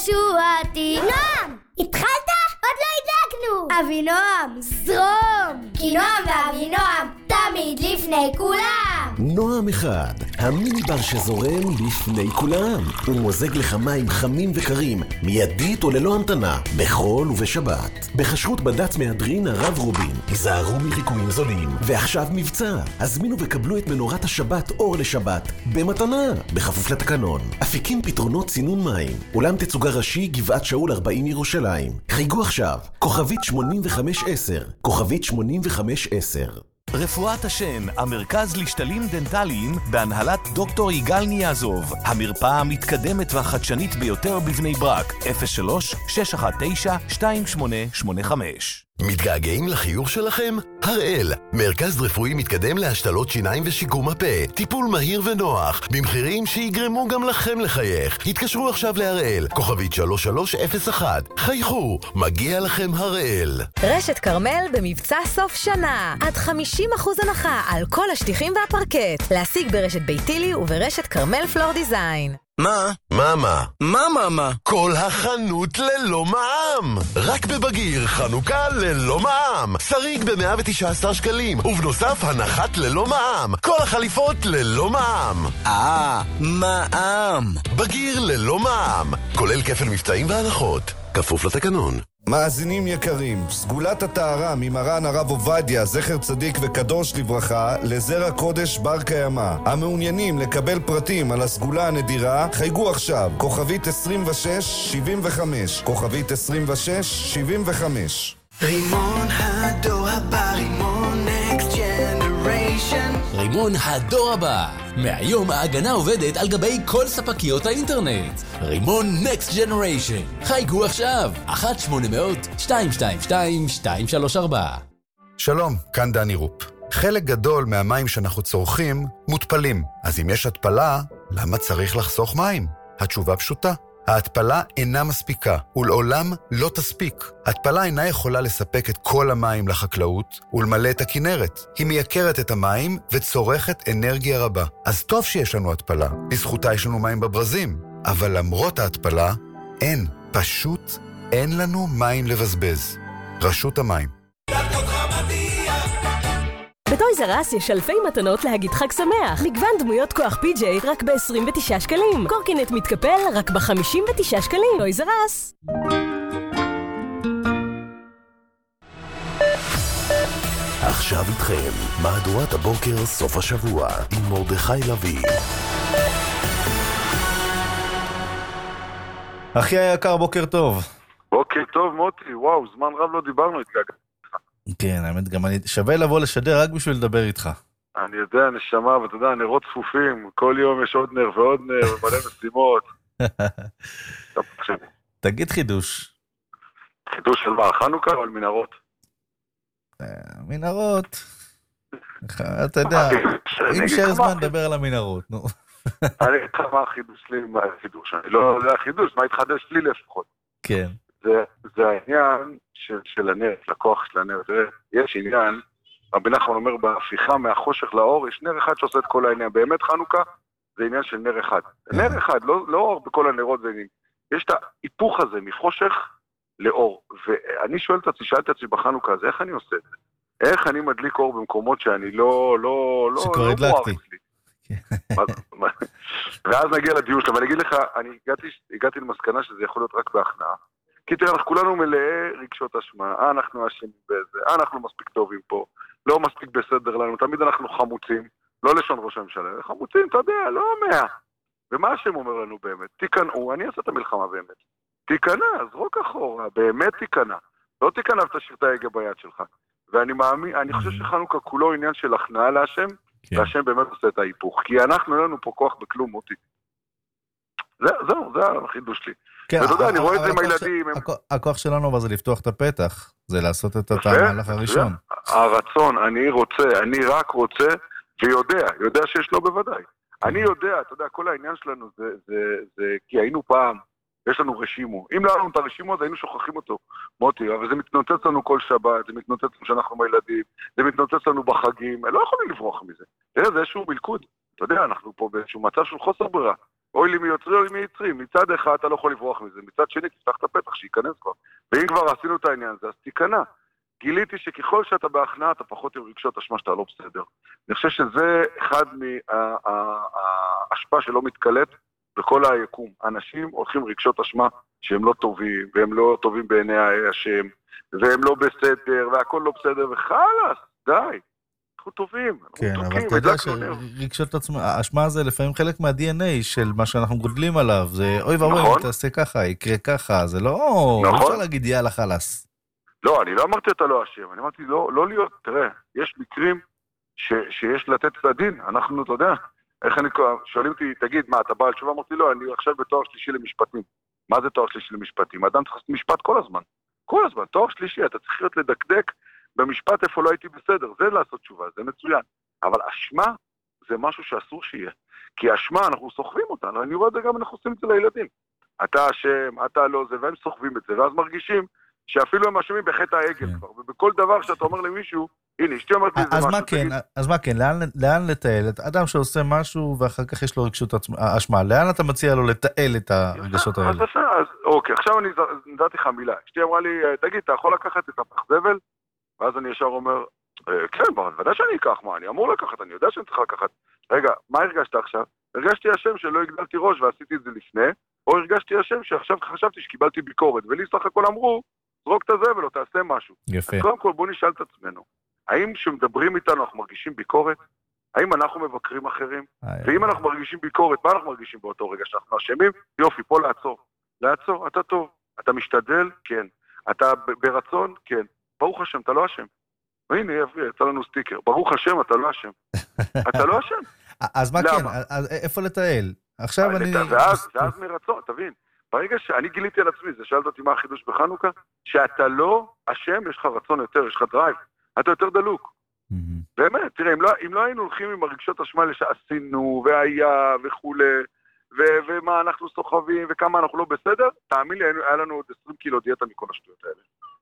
ישועתי. נועם! התחלת? עוד לא הדלקנו. אבינועם, זרום! כי נועם ואבינועם תמיד לפני כולם. נועם אחד, המיניבר שזורם לפני כולם. הוא מוזג לך מים חמים וקרים, מיידית וללא המתנה, בחול ובשבת. בחשרות בד"ץ מהדרין הרב רובין, היזהרו מחיקויים זולים. ועכשיו מבצע, הזמינו וקבלו את מנורת השבת אור לשבת, במתנה, בכפוף לתקנון. אפיקים פתרונות צינון מים, אולם תצוגה ראשי גבעת שאול ארבעים ירושלים. חייגו עכשיו, כוכבית שמונים וחמש עשר, כוכבית שמונים וחמש עשר. רפואת השן, המרכז לשתלים דנטליים בהנהלת דוקטור יגאל ניאזוב. המרפאה המתקדמת והחדשנית ביותר בבני ברק. אפס שלוש שש אחת תשע שתיים שמונה שמונה חמש. מתגעגעים לחיוך שלכם? הראל, מרכז רפואי מתקדם להשתלות שיניים ושיקום הפה. טיפול מהיר ונוח, במחירים שיגרמו גם לכם לחייך. התקשרו עכשיו להראל, כוכבית שלוש שלוש אפס אחת. חייכו, מגיע לכם הראל. רשת קרמל במבצע סוף שנה. עד חמישים אחוז הנחה על כל השטיחים והפרקט. להשיג ברשת ביתילי וברשת קרמל פלור דיזיין. מה? מה מה? מה מה מה? כל החנות ללא מע"מ. רק בבגיר חנוכה ללא מע"מ. שריג ב-מאה ותשע עשרה שקלים, ובנוסף הנחת ללא מע"מ. כל החליפות ללא מע"מ. אה, מע"מ. בגיר ללא מע"מ, כולל כפל מבצעים והנחות. כפוף לתקנון. מאזינים יקרים, סגולת הטהרה ממרן הרב עובדיה, זכר צדיק וקדוש לברכה, לזרע קודש בר קיימא. המעוניינים לקבל פרטים על הסגולה הנדירה, חייגו עכשיו, כוכבית עשרים ושש שבעים וחמש, כוכבית עשרים ושש שבעים וחמש. רימון הדור הבא, רימון נקסט ג'נריישן. רימון הדור הבא. מהיום ההגנה עובדת על גבי כל ספקיות האינטרנט. רימון נקסט ג'נריישן. חייגו עכשיו. אחת שמונה מאות שתיים שתיים שתיים שתיים שלוש ארבע. שלום, כאן דני רופ. חלק גדול מהמים שאנחנו צורכים מותפלים. אז אם יש התפלה, למה צריך לחסוך מים? התשובה פשוטה. ההתפלה אינה מספיקה, ולעולם לא תספיק. התפלה אינה יכולה לספק את כל המים לחקלאות ולמלא את הכנרת. היא מייקרת את המים וצורכת אנרגיה רבה. אז טוב שיש לנו התפלה, בזכותה יש לנו מים בברזים. אבל למרות ההתפלה, אין, פשוט אין לנו מים לבזבז. רשות המים. בטויז אר אס יש אלפי מתנות להגיד חג שמח. מגוון דמויות כוח פי ג'יי רק ב-עשרים ותשעה שקלים. קורקינט מתקפל רק ב-חמישים ותשעה שקלים. טויז אר אס. עכשיו איתכם, מהדורת הבוקר סוף השבוע עם מרדכי לוי. אחי היקר, בוקר טוב. בוקר טוב מוטי, וואו, זמן רב לא דיברנו התגעגע. כן, האמת גם אני שווה לבוא לשדר רק בשביל לדבר איתך. אני יודע, נשמה, ואתה יודע, נרות צפופים, כל יום יש עוד נר ועוד נר, ומלא משימות. תגיד חידוש. חידוש של מה, חנוכה או על מנהרות? מנהרות. אתה יודע, אם שר זמן דבר על המנהרות, נו. אני אגיד לך מה החידוש שלי, מה החידוש? אני לא יודע החידוש, מה התחדש לי לפחות. כן. זה העניין של הנר, לקוח של הנר. יש עניין, רבי נחמן אומר, בהפיכה מהחושך לאור, יש נר אחד שעושה את כל העניין. באמת חנוכה זה עניין של נר אחד. נר אחד, לא אור בכל הנרות זה עניין. יש את ההיפוך הזה מחושך לאור. ואני שואל את עצמי, שאלתי את עצמי בחנוכה, אז איך אני עושה את זה? איך אני מדליק אור במקומות שאני לא, לא, לא, שכבר הדלקתי. ואז נגיע לדיון שלהם, ואני אגיד לך, אני הגעתי, הגעתי למסקנה שזה יכול להיות רק בהכנעה. כי תראה, אנחנו כולנו מלאי רגשות אשמה, אנחנו אשמים בזה, אנחנו מספיק טובים פה, לא מספיק בסדר לנו, תמיד אנחנו חמוצים, לא לשון ראש הממשלה, חמוצים, אתה יודע, לא מאה. ומה השם אומר לנו באמת? תיכנעו, אני אעשה את המלחמה באמת. תיכנע, זרוק אחורה, באמת תיכנע. לא תיכנע ותשאיר את ההגה ביד שלך. ואני מאמין, אני חושב שחנוכה כולו עניין של הכנעה להשם, כן. והשם באמת עושה את ההיפוך. כי אנחנו, אין לנו פה כוח בכלום, מוטי. זה, זהו, זה החידוש שלי. כן, ואתה יודע, אני רואה את זה עם הכוח הילדים. ש... הם... הכוח שלנו אבל זה לפתוח את הפתח, זה לעשות את המהלך הראשון. הרצון, אני רוצה, אני רק רוצה, ויודע, יודע שיש לו בוודאי. אני יודע, אתה יודע, כל העניין שלנו זה, זה, זה, כי היינו פעם, יש לנו רשימו. אם לא היה לנו את הרשימו, אז היינו שוכחים אותו, מוטי, אבל זה מתנוצץ לנו כל שבת, זה מתנוצץ לנו שאנחנו מילדים, זה מתנוצץ לנו בחגים, לא יכולים לברוח מזה. תראה, זה איזשהו מלכוד. אתה יודע, אנחנו פה באיזשהו מצב של חוסר ברירה. אוי לי מיוצרי, אוי לי מייצרים. מצד אחד אתה לא יכול לברוח מזה, מצד שני תפתח את הפתח, שייכנס כבר. ואם כבר עשינו את העניין הזה, אז תיכנע. גיליתי שככל שאתה בהכנעה, אתה פחות עם רגשות אשמה שאתה לא בסדר. אני חושב שזה אחד מההשפעה שלא מתקלט בכל היקום. אנשים הולכים רגשות אשמה שהם לא טובים, והם לא טובים בעיני השם, והם לא בסדר, והכל לא בסדר, וחלאס, די. אנחנו טובים. כן, אבל אתה יודע שרגשות האשמה הזה לפעמים חלק מה-די אן איי של מה שאנחנו גודלים עליו. זה אוי ואוי, אם תעשה ככה, יקרה ככה, זה לא... לא אפשר להגיד יאללה חלאס. לא, אני לא אמרתי אתה לא אשם, אני אמרתי לא, לא להיות, תראה, יש מקרים ש, שיש לתת את הדין, אנחנו, אתה יודע, איך אני, שואלים אותי, תגיד, מה, אתה בא על תשובה? אמרתי, לא, אני עכשיו בתואר שלישי למשפטים. מה זה תואר שלישי למשפטים? אדם צריך לעשות משפט כל הזמן, כל הזמן, תואר שלישי, אתה צריך להיות לדקדק במשפט איפה לא הייתי בסדר, זה לעשות תשובה, זה מצוין, אבל אשמה זה משהו שאסור שיהיה, כי אשמה אנחנו סוחבים אותה, אני רואה את זה גם, אנחנו עושים את זה לילדים, אתה אשם, אתה לא זה, והם סוחבים את זה, ואז מרגישים שאפילו הם אשמים בחטא העגל כבר, ובכל דבר שאתה אומר למישהו, הנה, אשתי אומרת לי זה משהו. אז מה כן, אז מה כן, לאן לתעל? אדם שעושה משהו ואחר כך יש לו רגשות אשמה, לאן אתה מציע לו לתעל את הרגשות האלה? אז אוקיי, עכשיו אני נדעתי לך מילה. אשתי אמרה לי, תגיד, אתה יכול לקחת את הפח זבל? ואז אני ישר אומר, כן, ודאי שאני אקח, מה, אני אמור לקחת, אני יודע שאני צריך לקחת. רגע, מה הרגשת עכשיו? הרגשתי השם שלא הגדלתי ראש ועשיתי את זה לפני, או הרגשתי השם שעכשיו חשבתי שקיבלתי ביקורת, ולי סך הכל אמרו, זרוק את הזבל או תעשה משהו. יפה. אז קודם כל בוא נשאל את עצמנו, האם כשמדברים איתנו אנחנו מרגישים ביקורת? האם אנחנו מבקרים אחרים? ואם אנחנו מרגישים ביקורת, מה אנחנו מרגישים באותו רגע שאנחנו אשמים? יופי, פה לעצור. לעצור, אתה טוב. אתה משתדל? כן. אתה ברצון? כן. ברוך השם, אתה לא אשם. והנה, יצא לנו סטיקר. ברוך השם, אתה לא אשם. אתה לא אשם. אז מה כן? איפה לתעל? עכשיו אני... ואז מרצון, תבין. ברגע שאני גיליתי על עצמי, זה שאלת אותי מה החידוש בחנוכה, שאתה לא אשם, יש לך רצון יותר, יש לך דרייב, אתה יותר דלוק. באמת, תראה, אם לא, אם לא היינו הולכים עם הרגשות אשמה לשעשינו, והיה וכו', ומה אנחנו סוחבים, וכמה אנחנו לא בסדר, תאמין לי, היה לנו עוד עשרים קילו דיאטה מכל השטויות האלה.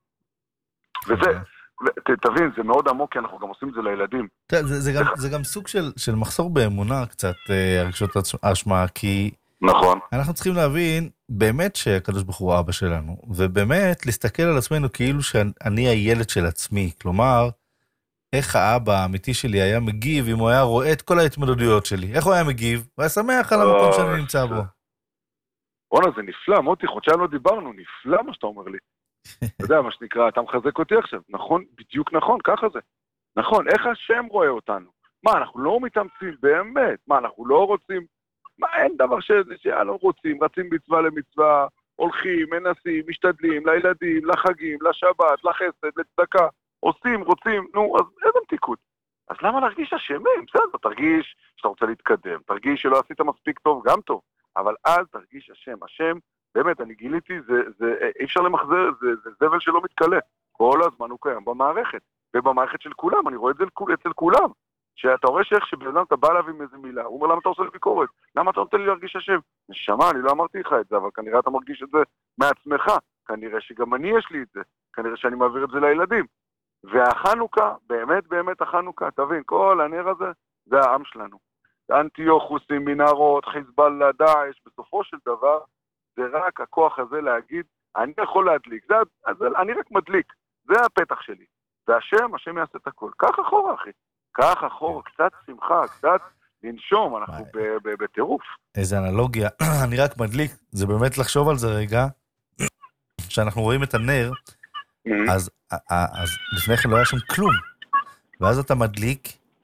וזה, תבין, זה מאוד עמוק, כי אנחנו גם עושים את זה לילדים. זה גם סוג של מחסור באמונה קצת, הרגשות אשמה, כי... נכון. אנחנו צריכים להבין באמת שהקדוש ברוך הוא אבא שלנו, ובאמת להסתכל על עצמנו כאילו שאני הילד של עצמי, כלומר, איך האבא האמיתי שלי היה מגיב אם הוא היה רואה את כל ההתמודדויות שלי, איך הוא היה מגיב? הוא היה שמח על המקום שאני נמצא בו. בוא'נה, זה נפלא, מוטי, חודשיים לא דיברנו, נפלא מה שאתה אומר לי. אתה יודע, מה שנקרא, אתה מחזק אותי עכשיו, נכון, בדיוק נכון, ככה זה. נכון, איך השם רואה אותנו? מה, אנחנו לא מתאמצים, באמת, מה, אנחנו לא רוצים מה, אין דבר שאנו רוצים, רצים מצווה למצווה, הולכים, מנסים, משתדלים, לילדים, לחגים, לשבת, לחסד, לצדקה, עושים, רוצים, נו, אז איזה מתיקות. אז למה להרגיש אשמים? בסדר, תרגיש שאתה רוצה להתקדם, תרגיש שלא עשית מספיק טוב, גם טוב, אבל אל תרגיש אשם. אשם, באמת, אני גיליתי, זה, זה, אי אפשר למחזר, זה, זה זבל שלא מתקלה. כל הזמן הוא קיים במערכת, ובמערכת של כולם, אני רואה את זה אצל כולם. שאתה רואה שאיך שבן אתה בא אליו עם איזה מילה, הוא אומר למה אתה עושה לי ביקורת? למה אתה נותן לי להרגיש אשם? נשמה, אני לא אמרתי לך את זה, אבל כנראה אתה מרגיש את זה מעצמך, כנראה שגם אני יש לי את זה, כנראה שאני מעביר את זה לילדים. והחנוכה, באמת באמת החנוכה, תבין, כל הנר הזה, זה העם שלנו. אנטיוכוסים, מנהרות, חיזבאללה, דאעש, בסופו של דבר, זה רק הכוח הזה להגיד, אני יכול להדליק, זה, זה, אני רק מדליק, זה הפתח שלי. והשם, השם יעשה את הכל. כך אחורה, אחי. כך אחורה, קצת שמחה, קצת לנשום, אנחנו בטירוף. איזה אנלוגיה, אני רק מדליק, זה באמת לחשוב על זה רגע, שאנחנו רואים את הנר, אז לפני כן לא היה שם כלום, ואז אתה מדליק,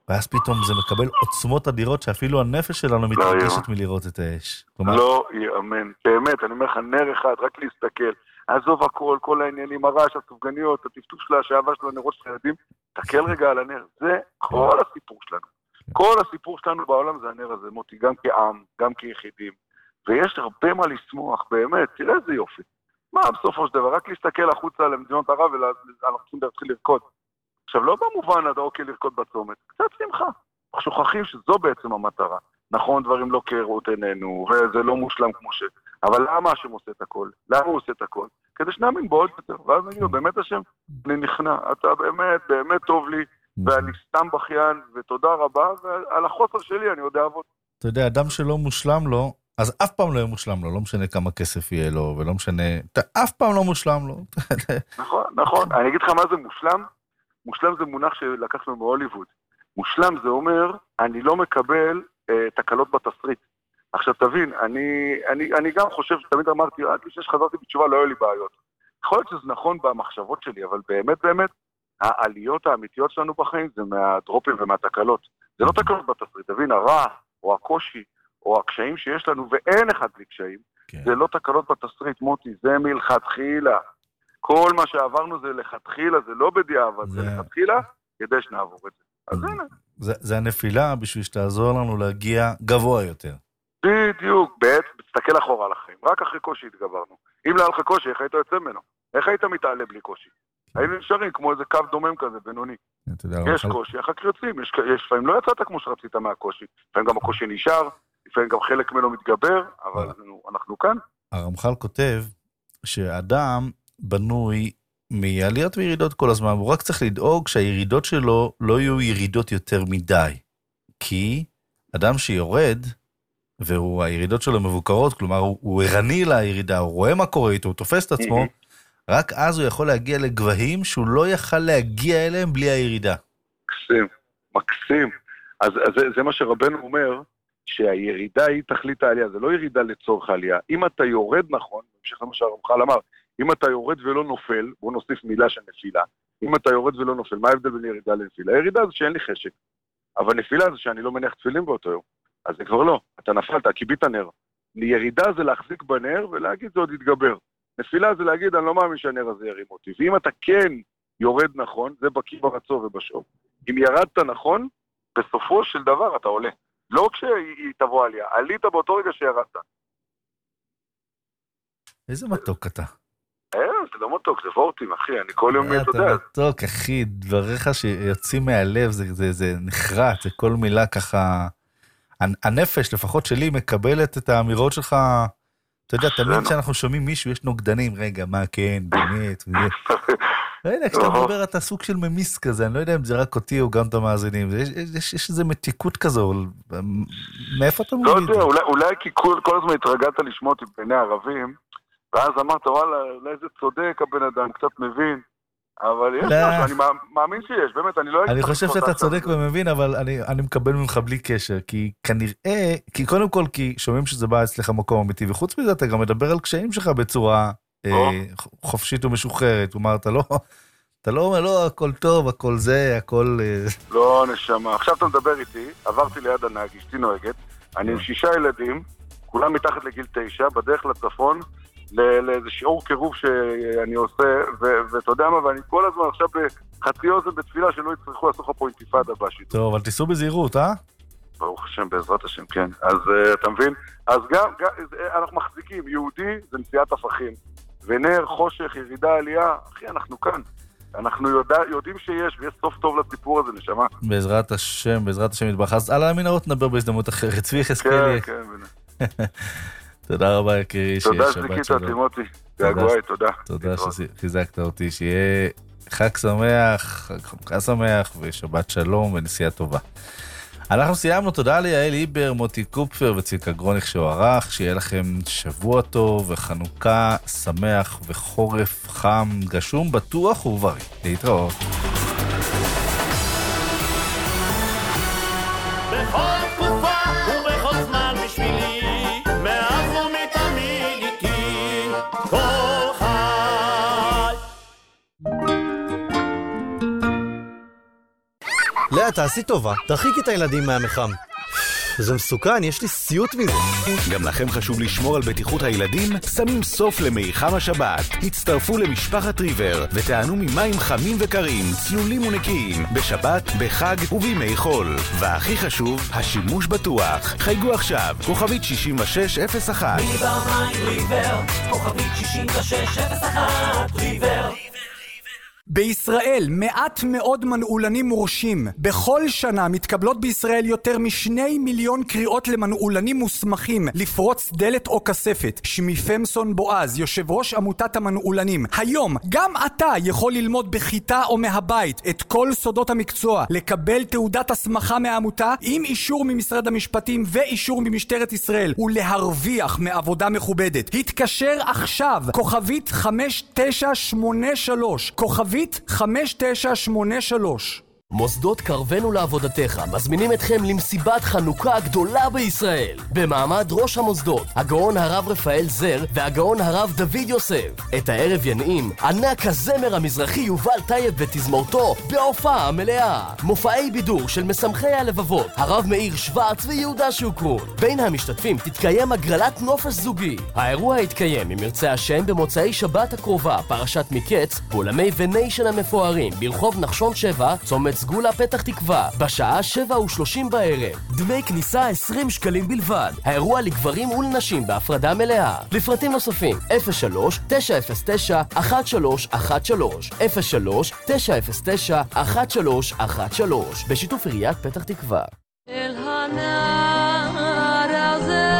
ואז פתאום זה מקבל עוצמות אדירות שאפילו הנפש שלנו מתרגשת מלראות את האש. לא יאמן, באמת, אני אומר לך, נר אחד, רק להסתכל, עזוב הכל, כל העניינים, הרעש, הסופגניות, הטפטוף של השעבה של הנרות של הילדים, תקל רגע על הנר, זה כל הסיפור שלנו. כל הסיפור שלנו בעולם זה הנר הזה, מוטי, גם כעם, גם כיחידים, ויש הרבה מה לשמוח, באמת, תראה איזה יופי. מה, בסופו של דבר, רק להסתכל החוצה למדינות ערב, ואנחנו צריכים להתחיל לרקוד. עכשיו, לא במובן הזה, אוקיי, לרקוד בצומת, קצת שמחה. אנחנו שוכחים שזו בעצם המטרה. נכון, דברים לא כראות עינינו, וזה לא מושלם כמו ש... אבל למה השם עושה את הכל? למה הוא עושה את הכל? כדי שנאמין בו עוד יותר. ואז נגיד לו, באמת השם, אני נכנע, אתה באמת, באמת טוב לי, ואני סתם בכיין, ותודה רבה, ועל החוסר שלי אני יודע עבוד. אתה יודע, אדם שלא מושלם לו, אז אף פעם לא יהיה מושלם לו, לא משנה כמה כסף יהיה לו, ולא משנה, אתה אף פעם לא מושלם לו. נכון, נכון. אני אגיד לך מה זה מושלם? מושלם זה מונח שלקחנו מהוליווד. מושלם זה אומר, אני לא מקבל אה, תקלות בתסריט. עכשיו תבין, אני, אני, אני גם חושב, תמיד אמרתי, עד לי שחזרתי בתשובה לא היו לי בעיות. יכול להיות שזה נכון במחשבות שלי, אבל באמת באמת, העליות האמיתיות שלנו בחיים זה מהדרופים ומהתקלות. זה לא תקלות בתסריט, תבין, הרע או הקושי או הקשיים שיש לנו, ואין אחד בלי קשיים, כן. זה לא תקלות בתסריט, מוטי, זה מלכתחילה. כל מה שעברנו זה לכתחילה, זה לא בדיעבד, זה, זה לכתחילה, כדי שנעבור את זה. אז הנה. זה, זה הנפילה בשביל שתעזור לנו להגיע גבוה יותר. בדיוק, בעצם, תסתכל אחורה על החיים, רק אחרי קושי התגברנו. אם לא היה לך קושי, איך היית יוצא ממנו? איך היית מתעלה בלי קושי? היינו נשארים כמו איזה קו דומם כזה, בינוני. יש קושי, אחר כך יוצאים, יש לפעמים לא יצאת כמו שרצית מהקושי, לפעמים גם הקושי נשאר, לפעמים גם חלק ממנו מתגבר, אבל אנחנו כאן. הרמח"ל כותב שאדם בנוי מעליות וירידות כל הזמן, הוא רק צריך לדאוג שהירידות שלו לא יהיו ירידות יותר מדי. כי אדם שיורד, והירידות שלו מבוקרות, כלומר הוא ערני לירידה, הוא רואה מה קורה איתו, הוא תופס את עצמו, רק אז הוא יכול להגיע לגבהים שהוא לא יכל להגיע אליהם בלי הירידה. מקסים, מקסים. אז, אז זה, זה מה שרבנו אומר, שהירידה היא תכלית העלייה, זה לא ירידה לצורך העלייה. אם אתה יורד נכון, בהמשך למה שהרמח"ל אמר, אם אתה יורד ולא נופל, בוא נוסיף מילה של נפילה, אם אתה יורד ולא נופל, מה ההבדל בין ירידה לנפילה? ירידה זה שאין לי חשק, אבל נפילה זה שאני לא מניח תפילים באותו יום. אז זה כבר לא, אתה נפלת, קיבית נר. ירידה זה להחזיק בנר ולהגיד זה עוד יתגבר. נפילה זה להגיד אני לא מאמין שהנר הזה ירים אותי. ואם אתה כן יורד נכון, זה בקיא ברצו ובשאוב. אם ירדת נכון, בסופו של דבר אתה עולה. לא כשהיא תבוא עליה, עלית באותו רגע שירדת. איזה מתוק אתה. אה, זה לא מתוק, זה וורטים, אחי, אני כל יום אתה יודע. אתה מתוק, אחי, דבריך שיוצאים מהלב, זה, זה, זה נחרט, זה כל מילה ככה... הנפש, לפחות שלי, מקבלת את האמירות שלך, אתה יודע, תמיד כשאנחנו שומעים מישהו, יש נוגדנים, רגע, מה כן, באמת, וזה... לא יודע, כשאתה מדבר, אתה סוג של ממיס כזה, אני לא יודע אם זה רק אותי או גם את המאזינים, יש איזו מתיקות כזו, מאיפה אתה מוביל? לא יודע, אולי כי כל הזמן התרגלת לשמוע אותי בעיני ערבים, ואז אמרת, וואלה, אולי זה צודק הבן אדם, קצת מבין, אבל יש משהו, אני מאמין שיש, באמת, אני לא... אני חושב שאתה צודק ומבין, אבל אני מקבל ממך בלי קשר, כי כנראה, כי קודם כל, כי שומעים שזה בא אצלך מקום אמיתי, וחוץ מזה אתה גם מדבר על קשיים שלך בצורה חופשית ומשוחררת, כלומר, אתה לא... אתה לא אומר, לא, הכל טוב, הכל זה, הכל... לא, נשמה. עכשיו אתה מדבר איתי, עברתי ליד הנהג, אשתי נוהגת, אני עם שישה ילדים, כולם מתחת לגיל תשע, בדרך לצפון, לאיזה שיעור קירוב שאני עושה, ואתה יודע מה, ואני כל הזמן עכשיו בחצי אוזן בתפילה שלא יצטרכו לעשות לך פה אינתיפאדה בשיט. טוב, אבל תיסעו בזהירות, אה? ברוך השם, בעזרת השם, כן. אז אתה מבין? אז גם, אנחנו מחזיקים, יהודי זה נסיעת הפכים, ונר, חושך, ירידה, עלייה, אחי, אנחנו כאן. אנחנו יודע, יודעים שיש, ויש סוף טוב לסיפור הזה, נשמה. בעזרת השם, בעזרת השם יתברך. אז על המנהרות נדבר בהזדמנות אחרת. צבי חזקאלי. כן, כן. תודה רבה, יקירי. תודה שזכית, תימותי. געגועי, תודה. תודה שחיזקת אותי. שיהיה חג שמח, חג חנוכה שמח, ושבת שלום ונסיעה טובה. אנחנו סיימנו, תודה ליעל איבר, מוטי קופפר וצביקה גרוניך שערך, שיהיה לכם שבוע טוב וחנוכה שמח וחורף חם, גשום, בטוח ובריא. להתראות. בכל תקופה ובכל זמן בשבילי, מאז ומתמיד איתי, כל חי. לאה, תעשי טובה, תרחיקי את הילדים מהמחם. זה מסוכן, יש לי סיוט מזה. גם לכם חשוב לשמור על בטיחות הילדים? שמים סוף למיחם השבת. הצטרפו למשפחת ריבר ותענו ממים חמים וקרים, צלולים ונקיים, בשבת, בחג ובימי חול. והכי חשוב, השימוש בטוח. חייגו עכשיו, כוכבית שישים ושש אפס אחת. ריבר מים ריבר, כוכבית שישים ושש אפס אחת, ריבר. בישראל מעט מאוד מנעולנים מורשים. בכל שנה מתקבלות בישראל יותר משני מיליון קריאות למנעולנים מוסמכים לפרוץ דלת או כספת. שמי פמסון בועז, יושב ראש עמותת המנעולנים. היום גם אתה יכול ללמוד בכיתה או מהבית את כל סודות המקצוע, לקבל תעודת הסמכה מהעמותה עם אישור ממשרד המשפטים ואישור ממשטרת ישראל, ולהרוויח מעבודה מכובדת. התקשר עכשיו, כוכבית חמש תשע שמונה שלוש, כוכבית חמש תשע שמונה שלוש. מוסדות קרבנו לעבודתך מזמינים אתכם למסיבת חנוכה הגדולה בישראל. במעמד ראש המוסדות, הגאון הרב רפאל זר והגאון הרב דוד יוסף. את הערב ינעים ענק הזמר המזרחי יובל טייב ותזמורתו בהופעה מלאה. מופעי בידור של משמחי הלבבות, הרב מאיר שוורץ ויהודה שוקרון. בין המשתתפים תתקיים הגרלת נופש זוגי. האירוע יתקיים אם ירצה השם במוצאי שבת הקרובה, פרשת מקץ, באולמי וניישן המפוארים ברחוב נחשון שבע, צומת סגולה פתח תקווה, בשעה שבע ושלושים בערב. דמי כניסה עשרים שקלים בלבד. האירוע לגברים ולנשים בהפרדה מלאה. לפרטים נוספים אפס שלוש תשע אפס תשע אחת שלוש אחת שלוש אפס שלוש תשע אפס תשע אחת שלוש אחת שלוש בשיתוף עיריית פתח תקווה. אל הנער הזה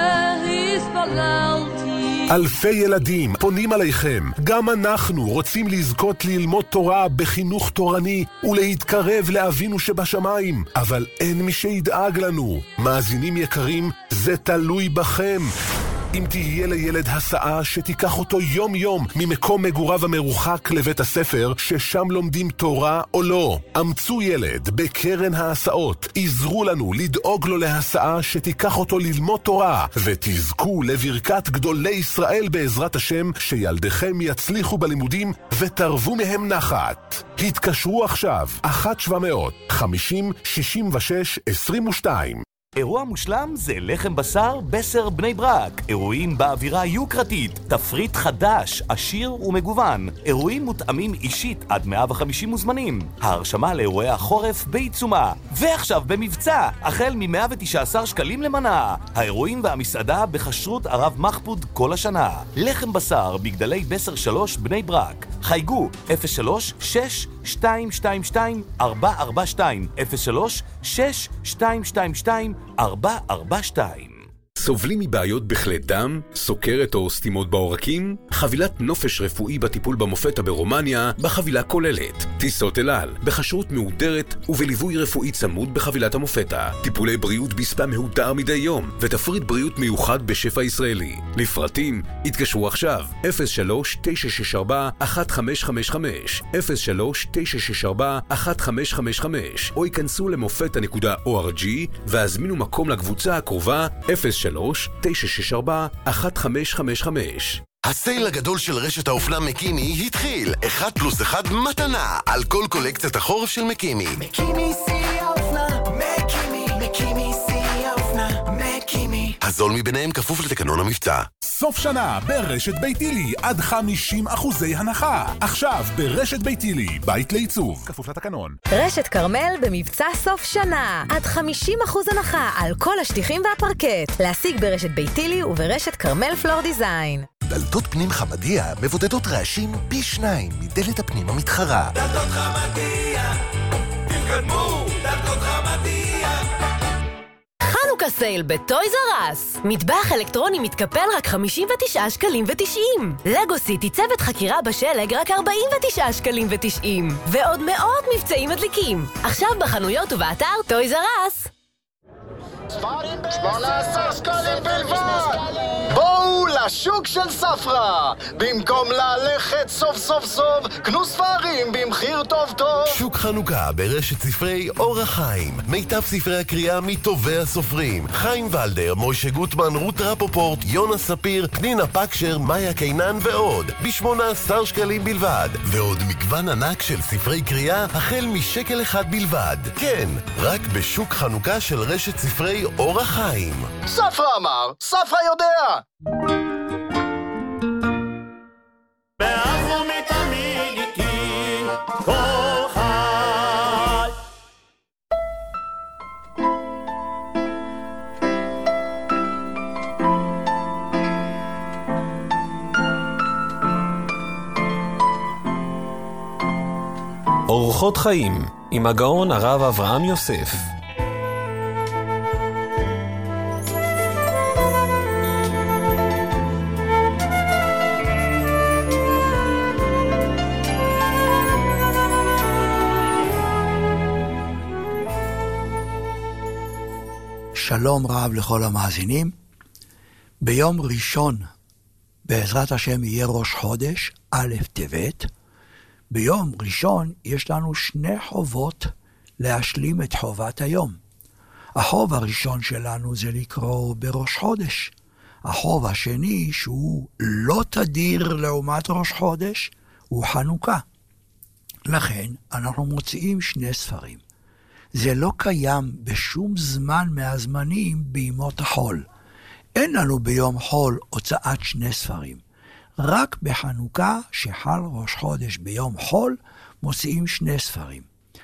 הספללתי. אלפי ילדים פונים עליכם. גם אנחנו רוצים לזכות ללמוד תורה בחינוך תורני ולהתקרב לאבינו שבשמיים, אבל אין מי שידאג לנו. מאזינים יקרים, זה תלוי בכם. אם תהיה לילד הסעה שתיקח אותו יום יום ממקום מגוריו המרוחק לבית הספר ששם לומדים תורה או לא, אמצו ילד בקרן ההסעות, עזרו לנו לדאוג לו להסעה שתיקח אותו ללמוד תורה, ותזכו לברכת גדולי ישראל בעזרת השם, שילדיכם יצליחו בלימודים ותרבו מהם נחת. התקשרו עכשיו אחת שבע מאות חמישים שישים ושש עשרים ושתיים. אירוע מושלם זה לחם בשר בסר בני ברק. אירועים באווירה יוקרתית, תפריט חדש, עשיר ומגוון. אירועים מותאמים אישית עד מאה וחמישים מוזמנים. ההרשמה לאירועי החורף בעיצומה. ועכשיו במבצע, החל מ-מאה ותשע עשרה שקלים למנה. האירועים והמסעדה בחשרות הרב מחפוד כל השנה. לחם בשר בגדלי בסר שלוש בני ברק. חייגו אפס שלוש שש שתיים שתיים שתיים ארבע ארבע שתיים אפס שלוש שש שתיים שתיים שתיים ארבע ארבע שתיים. סובלים מבעיות בכלי דם, סוכרת או סתימות בעורקים? חבילת נופש רפואי בטיפול במופתה ברומניה בחבילה כוללת טיסות אל על, בחשרות מהודרת ובליווי רפואי צמוד בחבילת המופתה, טיפולי בריאות בספה מהודר מדי יום ותפריט בריאות מיוחד בשפע ישראלי. לפרטים התקשרו עכשיו אפס שלוש תשע שש ארבע אחת חמש חמש חמש אפס שלוש תשע שש ארבע אחת חמש חמש חמש או ייכנסו למופתה נקודה או אר ג'י והזמינו מקום לקבוצה הקרובה אפס שלוש תשע שש ארבע אחת חמש חמש חמש. הסייל הגדול של רשת האופנה מקימי התחיל. אחד פלוס אחד מתנה על כל קולקציית החורף של מקימי. מקימי שיא האופנה, מקימי, מקימי שיא האופנה, מקימי. הזול מביניהם כפוף לתקנון המבצע. סוף שנה ברשת ביתילי עד חמישים אחוזי הנחה. עכשיו ברשת ביתילי, בית לעיצוב, כפוף לתקנון. רשת קרמל במבצע סוף שנה, עד חמישים אחוז הנחה על כל השטיחים והפרקט. להשיג ברשת ביתילי וברשת קרמל פלור דיזיין. דלתות פנים חמדיה מבודדות רעשים פי שניים מדלת הפנים המתחרה. דלתות חמדיה, תתקדמו, דלתות חמדיה. חנוכה סייל בטויז אר אס. מטבח אלקטרוני מתקפל רק חמישים ותשעה שקלים ותשעים. לגו סיטי צוות חקירה בשלג רק ארבעים ותשעה שקלים ותשעים. ועוד מאות מבצעים מדליקים. עכשיו בחנויות ובאתר טויז אר אס. שמונה עשר שקלים בלבד! בואו לשוק של ספרא! במקום ללכת סוף סוף סוף, קנו ספרים במחיר טוב טוב! שוק חנוכה ברשת ספרי אור החיים. מיטב ספרי הקריאה מטובי הסופרים. חיים ולדר, מוישה גוטמן, רות רפופורט, יונה ספיר, פנינה פקשר, מאיה קינן ועוד. ב-שמונה עשר שקלים בלבד. ועוד מגוון ענק של ספרי קריאה החל משקל אחד בלבד. כן, רק בשוק חנוכה של רשת ספרי אור החיים. ספרא אמר, ספרא יודע! מאז ומתמיד איתי כל חי. אורחות חיים עם הגאון הרב אברהם יוסף. שלום רב לכל המאזינים. ביום ראשון, בעזרת השם, יהיה ראש חודש, א' טבת. ביום ראשון יש לנו שני חובות להשלים את חובת היום. החוב הראשון שלנו זה לקרוא בראש חודש. החוב השני, שהוא לא תדיר לעומת ראש חודש, הוא חנוכה. לכן אנחנו מוציאים שני ספרים. זה לא קיים בשום זמן מהזמנים בימות החול. אין לנו ביום חול הוצאת שני ספרים. רק בחנוכה, שחל ראש חודש ביום חול, מוציאים שני ספרים.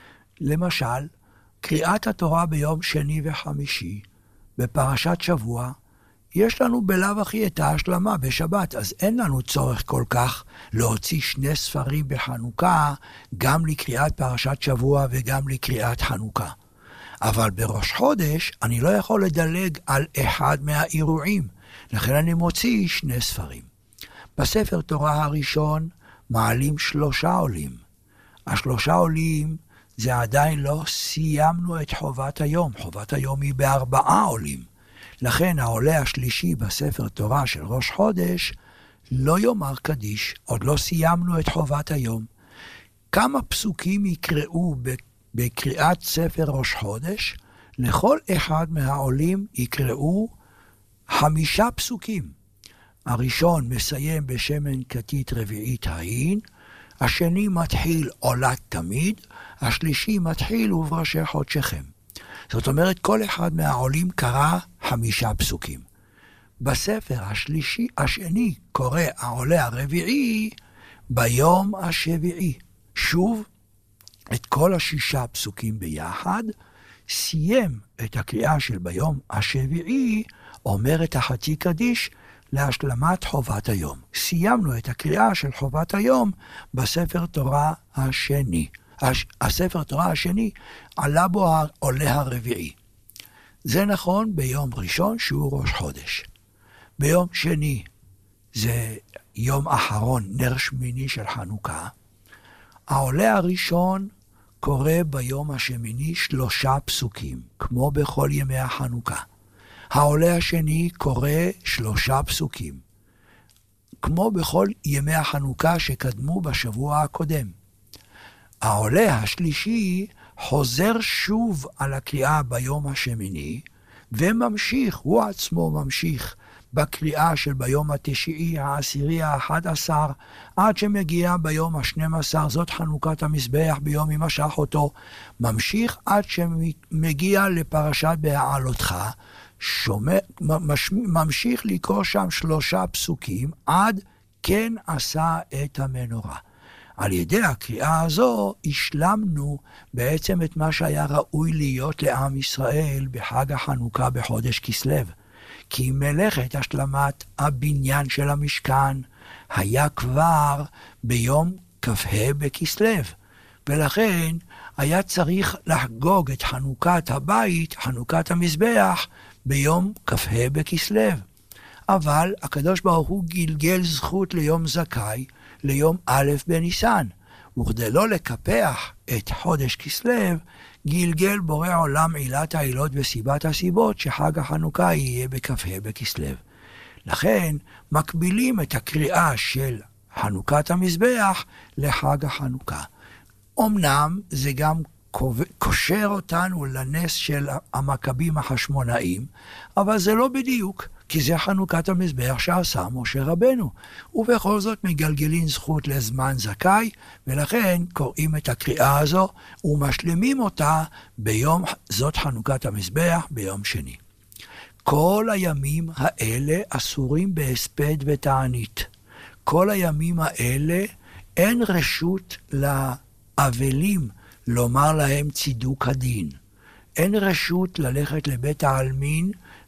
למשל, קריאת התורה ביום שני וחמישי, בפרשת שבוע, יש לנו בלאו הכי את ההשלמה בשבת, אז אין לנו צורך כל כך להוציא שני ספרים בחנוכה, גם לקריאת פרשת שבוע וגם לקריאת חנוכה. אבל בראש חודש אני לא יכול לדלג על אחד מהאירועים, לכן אני מוציא שני ספרים. בספר תורה הראשון מעלים שלושה עולים. השלושה עולים זה עדיין לא סיימנו את חובת היום, חובת היום היא בארבעה עולים. לכן העולה השלישי בספר תורה של ראש חודש לא יאמר קדיש, עוד לא סיימנו את חובת היום. כמה פסוקים יקראו בקריאת ספר ראש חודש? לכל אחד מהעולים יקראו חמישה פסוקים. הראשון מסיים בשמן כתית רביעית העין, השני מתחיל עולת תמיד, השלישי מתחיל ובראשי חודשכם. זאת אומרת, כל אחד מהעולים קרא חמישה פסוקים. בספר השלישי, השני, קורא העולה הרביעי ביום השביעי. שוב, את כל השישה פסוקים ביחד, סיים את הקריאה של ביום השביעי, אומר את החצי קדיש להשלמת חובת היום. סיימנו את הקריאה של חובת היום בספר תורה השני. הספר תורה השני עלה בו העולה הרביעי. זה נכון ביום ראשון שהוא ראש חודש. ביום שני זה יום אחרון, נר שמיני של חנוכה. העולה הראשון קורא ביום השמיני שלושה פסוקים, כמו בכל ימי החנוכה. העולה השני קורא שלושה פסוקים, כמו בכל ימי החנוכה שקדמו בשבוע הקודם. העולה השלישי חוזר שוב על הקריאה ביום השמיני, וממשיך, הוא עצמו ממשיך, בקריאה של ביום התשיעי, העשירי, האחד עשר, עד שמגיע ביום השנים עשר, זאת חנוכת המזבח ביום ימשך אותו, ממשיך עד שמגיע לפרשת בהעלותך, שומע, מש, ממשיך לקרוא שם שלושה פסוקים, עד כן עשה את המנורה. על ידי הקריאה הזו השלמנו בעצם את מה שהיה ראוי להיות לעם ישראל בחג החנוכה בחודש כסלו. כי מלאכת השלמת הבניין של המשכן היה כבר ביום כ"ה בכסלו, ולכן היה צריך לחגוג את חנוכת הבית, חנוכת המזבח, ביום כ"ה בכסלו. אבל הקדוש ברוך הוא גלגל זכות ליום זכאי, ליום א' בניסן, וכדי לא לקפח את חודש כסלו, גלגל בורא עולם עילת העילות וסיבת הסיבות שחג החנוכה יהיה בכ"ה בכסלו. לכן מקבילים את הקריאה של חנוכת המזבח לחג החנוכה. אמנם זה גם קושר אותנו לנס של המכבים החשמונאים, אבל זה לא בדיוק, כי זה חנוכת המזבח שעשה משה רבנו, ובכל זאת מגלגלים זכות לזמן זכאי, ולכן קוראים את הקריאה הזו ומשלמים אותה ביום, זאת חנוכת המזבח ביום שני. כל הימים האלה אסורים בהספד ותענית. כל הימים האלה אין רשות לאבלים לומר להם צידוק הדין. אין רשות ללכת לבית העלמין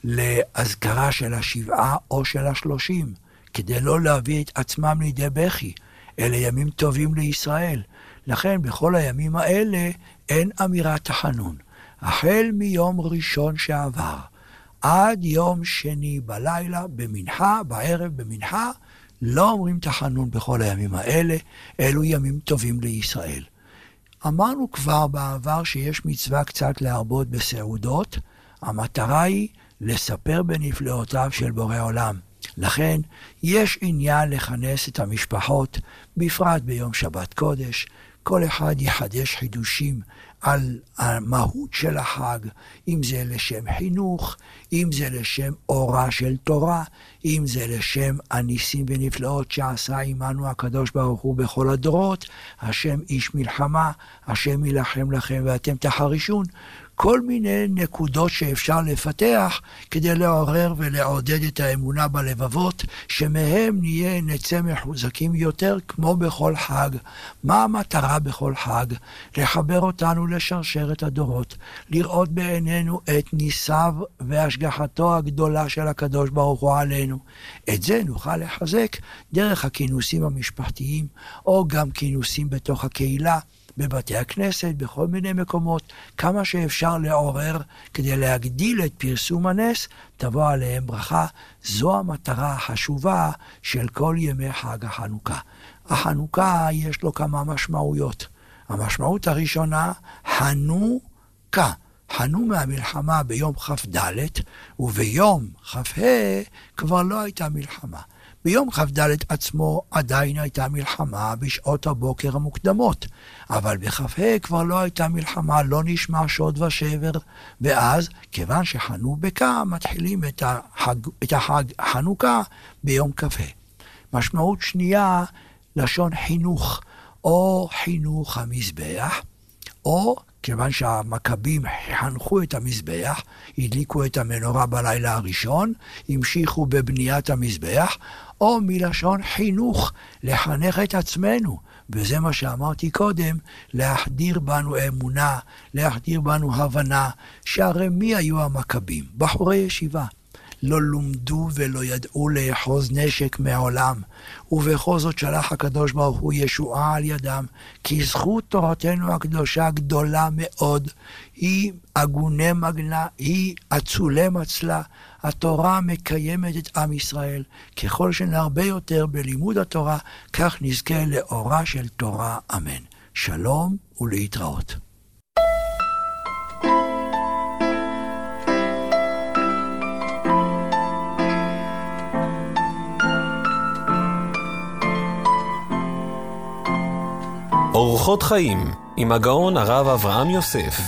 להזכרה של השבעה או של השלושים, כדי לא להביא את עצמם לידי בכי. אלה ימים טובים לישראל. לכן בכל הימים האלה אין אמירת תחנון. החל מיום ראשון שעבר, עד יום שני בלילה, במנחה, בערב במנחה, לא אומרים תחנון בכל הימים האלה, אלו ימים טובים לישראל. אמרנו כבר בעבר שיש מצווה קצת להרבות בסעודות, המטרה היא לספר בנפלאותיו של בורא עולם. לכן יש עניין לכנס את המשפחות, בפרט ביום שבת קודש, כל אחד יחדש חידושים על המהות של החג, אם זה לשם חינוך, אם זה לשם אורה של תורה, אם זה לשם הניסים ונפלאות שעשה עמנו הקדוש ברוך הוא בכל הדורות, השם איש מלחמה, השם ילחם לכם ואתם תחרישון, כל מיני נקודות שאפשר לפתח כדי לעורר ולעודד את האמונה בלבבות, שמהם נהיה נצא מחוזקים יותר כמו בכל חג. מה המטרה בכל חג? לחבר אותנו לשרשרת הדורות, לראות בעינינו את ניסיו והשגחתו הגדולה של הקדוש ברוך הוא עלינו. את זה נוכל לחזק דרך הכינוסים המשפחתיים, או גם כינוסים בתוך הקהילה, בבתי הכנסת, בכל מיני מקומות, כמה שאפשר לעורר כדי להגדיל את פרסום הנס, תבוא עליהם ברכה. זו המטרה החשובה של כל ימי חג החנוכה. החנוכה יש לו כמה משמעויות. המשמעות הראשונה, חנוכה. חנו מהמלחמה ביום כ"ד, וביום כ"ה כבר לא הייתה מלחמה. ביום כ"ד עצמו עדיין הייתה מלחמה בשעות הבוקר המוקדמות, אבל בכ"ה כבר לא הייתה מלחמה, לא נשמע שוד ושבר, ואז כיוון שחנו בקה מתחילים את החג, את החג חנוכה ביום כ"ה. משמעות שנייה, לשון חינוך, או חינוך המזבח, או כיוון שהמכבים חנכו את המזבח, הדליקו את המנורה בלילה הראשון, המשיכו בבניית המזבח, או מלשון חינוך, לחנך את עצמנו, וזה מה שאמרתי קודם, להחדיר בנו אמונה, להחדיר בנו הבנה, שהרי מי היו המכבים? בחורי ישיבה. לא לומדו ולא ידעו לאחוז נשק מעולם, ובכל זאת שלח הקדוש ברוך הוא ישועה על ידם, כי זכות תורתנו הקדושה גדולה מאוד, היא אגוני מגנה, היא אצולי מצלה, התורה מקיימת את עם ישראל, ככל שנרבה יותר בלימוד התורה, כך נזכה לאורה של תורה, אמן. שלום ולהתראות. אורחות חיים עם הגאון הרב אברהם יוסף.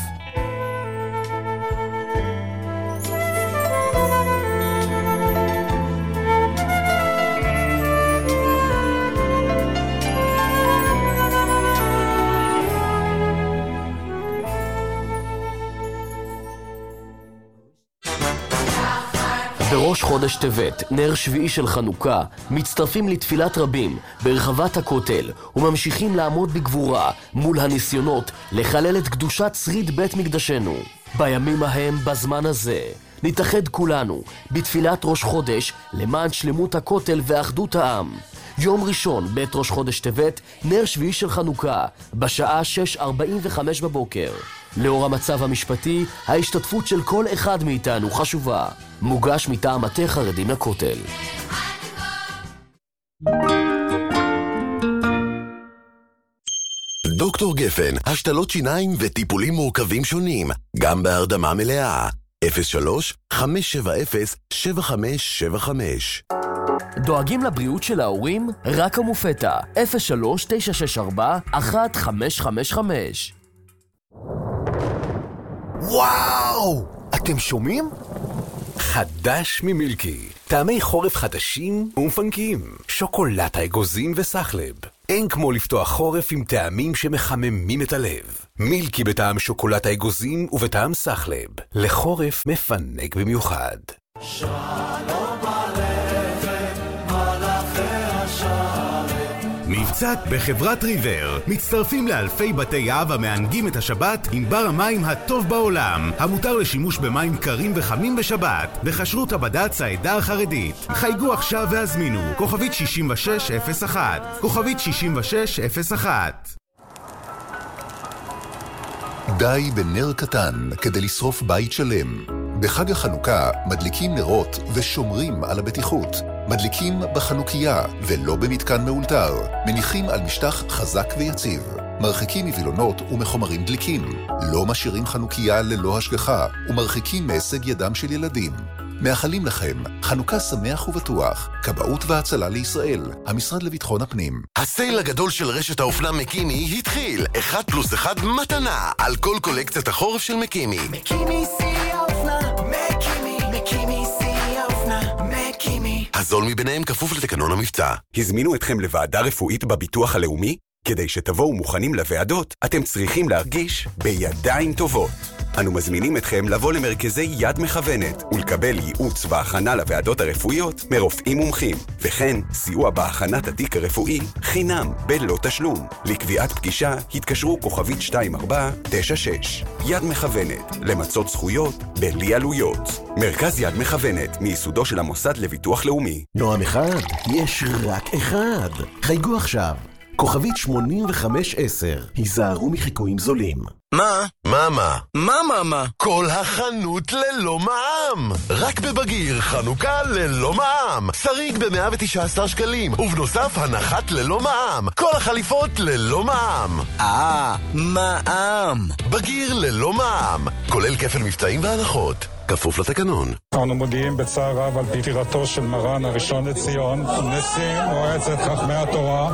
בראש חודש טבת, נר שביעי של חנוכה, מצטרפים לתפילת רבים ברחבת הכותל וממשיכים לעמוד בגבורה מול הניסיונות לחלל את קדושת שריד בית מקדשנו. בימים ההם, בזמן הזה, נתאחד כולנו בתפילת ראש חודש למען שלמות הכותל ואחדות העם. יום ראשון, בית ראש חודש טבת, נר שביעי של חנוכה, בשעה שש ארבעים וחמש בבוקר. לאור המצב המשפטי, ההשתתפות של כל אחד מאיתנו חשובה. מוגש מטעם מטה חרדים לכותל. דוקטור דוקטור גפן, השתלות שיניים וטיפולים מורכבים שונים, גם בהרדמה מלאה. אפס שלוש חמש שבע אפס שבע חמש שבע חמש. דואגים לבריאות של ההורים? רק המופתע. אפס שלוש תשע שש ארבע אחת חמש חמש חמש. וואו! אתם שומעים? חדש ממילקי. טעמי חורף חדשים ומפנקים. שוקולד האגוזים וסחלב. אין כמו לפתוח חורף עם טעמים שמחממים את הלב. מילקי בטעם שוקולד האגוזים ובטעם סחלב. לחורף מפנק במיוחד. שלום עליכם, מלאכי השרת. מבצע בחברת ריבר. מצטרפים לאלפי בתי אב המענגים את השבת עם בר המים הטוב בעולם, המותר לשימוש במים קרים וחמים בשבת, בכשרות הבד"ץ העדה החרדית. חייגו עכשיו והזמינו כוכבית שישים ושש אפס אחת, כוכבית שישים ושש אפס אחת. די בנר קטן כדי לשרוף בית שלם. בחג החנוכה מדליקים נרות ושומרים על הבטיחות. מדליקים בחנוכיה ולא במתקן מאולתר. מניחים על משטח חזק ויציב. מרחיקים מווילונות ומחומרים דליקים. לא משאירים חנוכיה ללא השגחה ומרחיקים מהישג ידם של ילדים. מאחלים לכם חנוכה שמח ובטוח. כבאות והצלה לישראל, המשרד לביטחון הפנים. הסייל הגדול של רשת האופנה מקימי התחיל. אחד פלוס אחד מתנה על כל קולקציית החורף של מקימי. מקימי שיא האופנה, מקימי, מקימי שיא האופנה, מקימי. הזול מביניהם כפוף לתקנון המבצע. הזמינו אתכם לוועדה רפואית בביטוח הלאומי? כדי שתבואו מוכנים לוועדות, אתם צריכים להרגיש בידיים טובות. אנו מזמינים אתכם לבוא למרכזי יד מכוונת ולקבל ייעוץ והכנה לוועדות הרפואיות מרופאים מומחים, וכן סיוע בהכנת התיק הרפואי חינם בלא תשלום. לקביעת פגישה התקשרו כוכבית שתיים ארבע תשע שש. יד מכוונת, למצות זכויות בלי עלויות. מרכז יד מכוונת, מייסודו של המוסד לביטוח לאומי. נועם אחד, יש רק אחד. חייגו עכשיו. כוכבית שמונים וחמש עשר. היזהרו מחיקויים זולים. מה? מה מה? מה מה מה? כל החנות ללא מע"מ. רק בבגיר חנוכה ללא מע"מ. שריג ב-מאה ותשע עשרה שקלים, ובנוסף הנחת ללא מע"מ. כל החליפות ללא מע"מ. אה, מע"מ. בגיר ללא מע"מ, כולל כפל מבצעים והנחות. כפוף לתקנון. אנו מודיעים בצער רב על פטירתו של מרן הראשון לציון, נשיא מועצת חכמי התורה,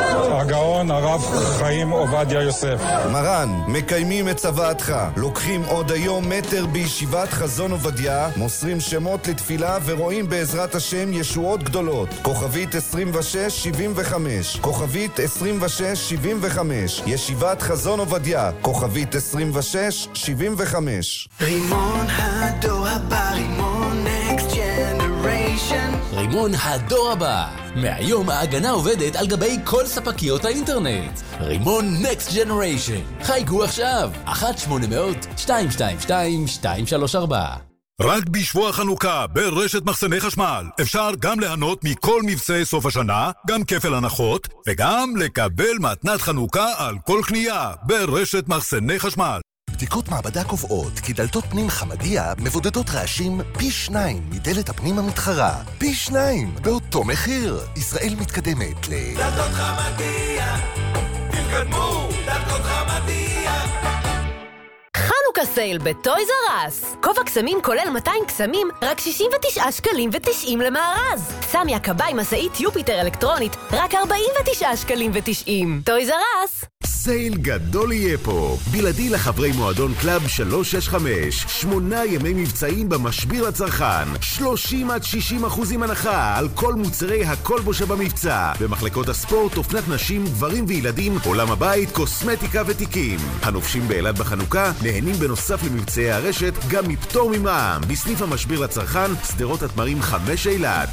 הגאון הרב חיים עובדיה יוסף. מרן, מקיימים את צוואתך. לוקחים עוד היום מטר בישיבת חזון עובדיה, מוסרים שמות לתפילה ורואים בעזרת השם ישועות גדולות. כוכבית עשרים ושש שבעים וחמש, כוכבית עשרים ושש שבעים וחמש, ישיבת חזון עובדיה, כוכבית עשרים ושש שבעים וחמש. רימון הדור הבא, רימון נקסט ג'נריישן. רימון הדור הבא. מהיום ההגנה עובדת על גבי כל ספקיות האינטרנט. רימון נקסט ג'נריישן. חייגו עכשיו. אחת שמונה מאות שתיים שתיים שתיים שתיים שלוש ארבע. רק בשבוע חנוכה ברשת מחסני חשמל אפשר גם ליהנות מכל מבצעי סוף השנה, גם כפל הנחות, וגם לקבל מתנת חנוכה על כל קנייה ברשת מחסני חשמל. בדיקות מעבדה קובעות כי דלתות פנים חמדיה מבודדות רעשים פי שניים מדלת הפנים המתחרה. פי שניים באותו מחיר. ישראל מתקדמת ל... דלתות חמדיה, תתקדמו, דלתות חמדיה. חנוכה סייל בטויז אר אס. כובע קסמים כולל מאתיים קסמים, רק שישים ותשעה שקלים ותשעים למארז. סמי הקביים מסעית יופיטר אלקטרונית, רק ארבעים ותשעה שקלים ותשעים. טויז אר אס. סייל גדול יהיה פה, בלעדי לחברי מועדון קלאב שלוש שש חמש, שמונה ימי מבצעים במשביר לצרכן, שלושים עד שישים אחוזים הנחה על כל מוצרי הקולבו שבמבצע, במחלקות הספורט, אופנת נשים, גברים וילדים, עולם הבית, קוסמטיקה ותיקים. הנופשים באילת בחנוכה נהנים בנוסף למבצעי הרשת גם מפטור ממע"מ בסניף המשביר לצרכן, שדרות התמרים חמש אילת.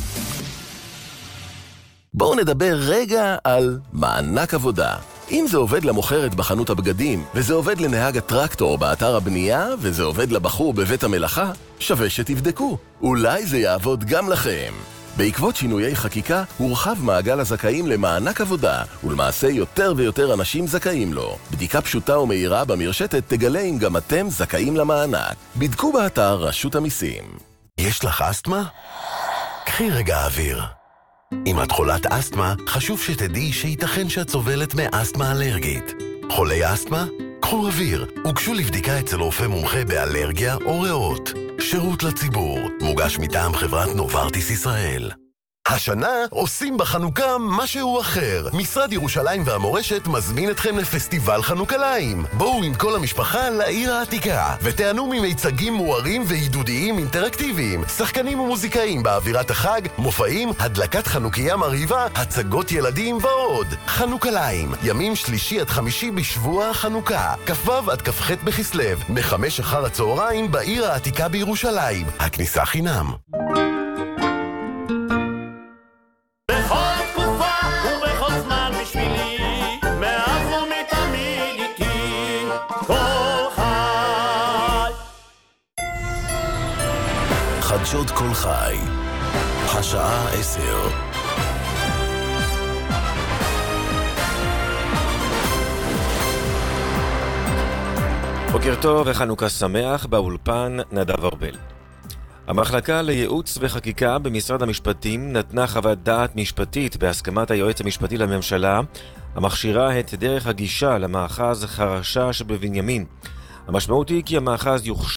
בואו נדבר רגע על מענק עבודה. אם זה עובד למוכרת בחנות הבגדים, וזה עובד לנהג הטרקטור באתר הבנייה, וזה עובד לבחור בבית המלאכה, שווה שתבדקו. אולי זה יעבוד גם לכם. בעקבות שינויי חקיקה, הורחב מעגל הזכאים למענק עבודה, ולמעשה יותר ויותר אנשים זכאים לו. בדיקה פשוטה ומהירה במרשתת תגלה אם גם אתם זכאים למענק. בדקו באתר רשות המיסים. יש לך אסתמה? קחי רגע אוויר. אם את חולת אסתמה, חשוב שתדעי שייתכן שאת סובלת מאסתמה אלרגית. חולי אסתמה? קחו אוויר, הוגשו לבדיקה אצל רופא מומחה באלרגיה או ריאות. שירות לציבור, מוגש מטעם חברת נוברטיס ישראל. השנה עושים בחנוכה משהו אחר. משרד ירושלים והמורשת מזמין אתכם לפסטיבל חנוכליים. בואו עם כל המשפחה לעיר העתיקה ותענו ממיצגים מוארים ועידודיים אינטראקטיביים, שחקנים ומוזיקאים באווירת החג, מופעים, הדלקת חנוכיה מרהיבה, הצגות ילדים ועוד. חנוכליים, ימים שלישי עד חמישי בשבוע החנוכה, כ"ו עד כ"ח בכסלו, מחמש אחר הצהריים בעיר העתיקה בירושלים. הכניסה חינם. חדשות כל חי, השעה עשר. בוקר טוב וחנוכה שמח, באולפן נדב ארבל. המחלקה לייעוץ וחקיקה במשרד המשפטים נתנה חוות דעת משפטית בהסכמת היועץ המשפטי לממשלה, המכשירה את דרך הגישה למאחז חרשה שבבנימין. המשמעות היא כי המאחז יוחשב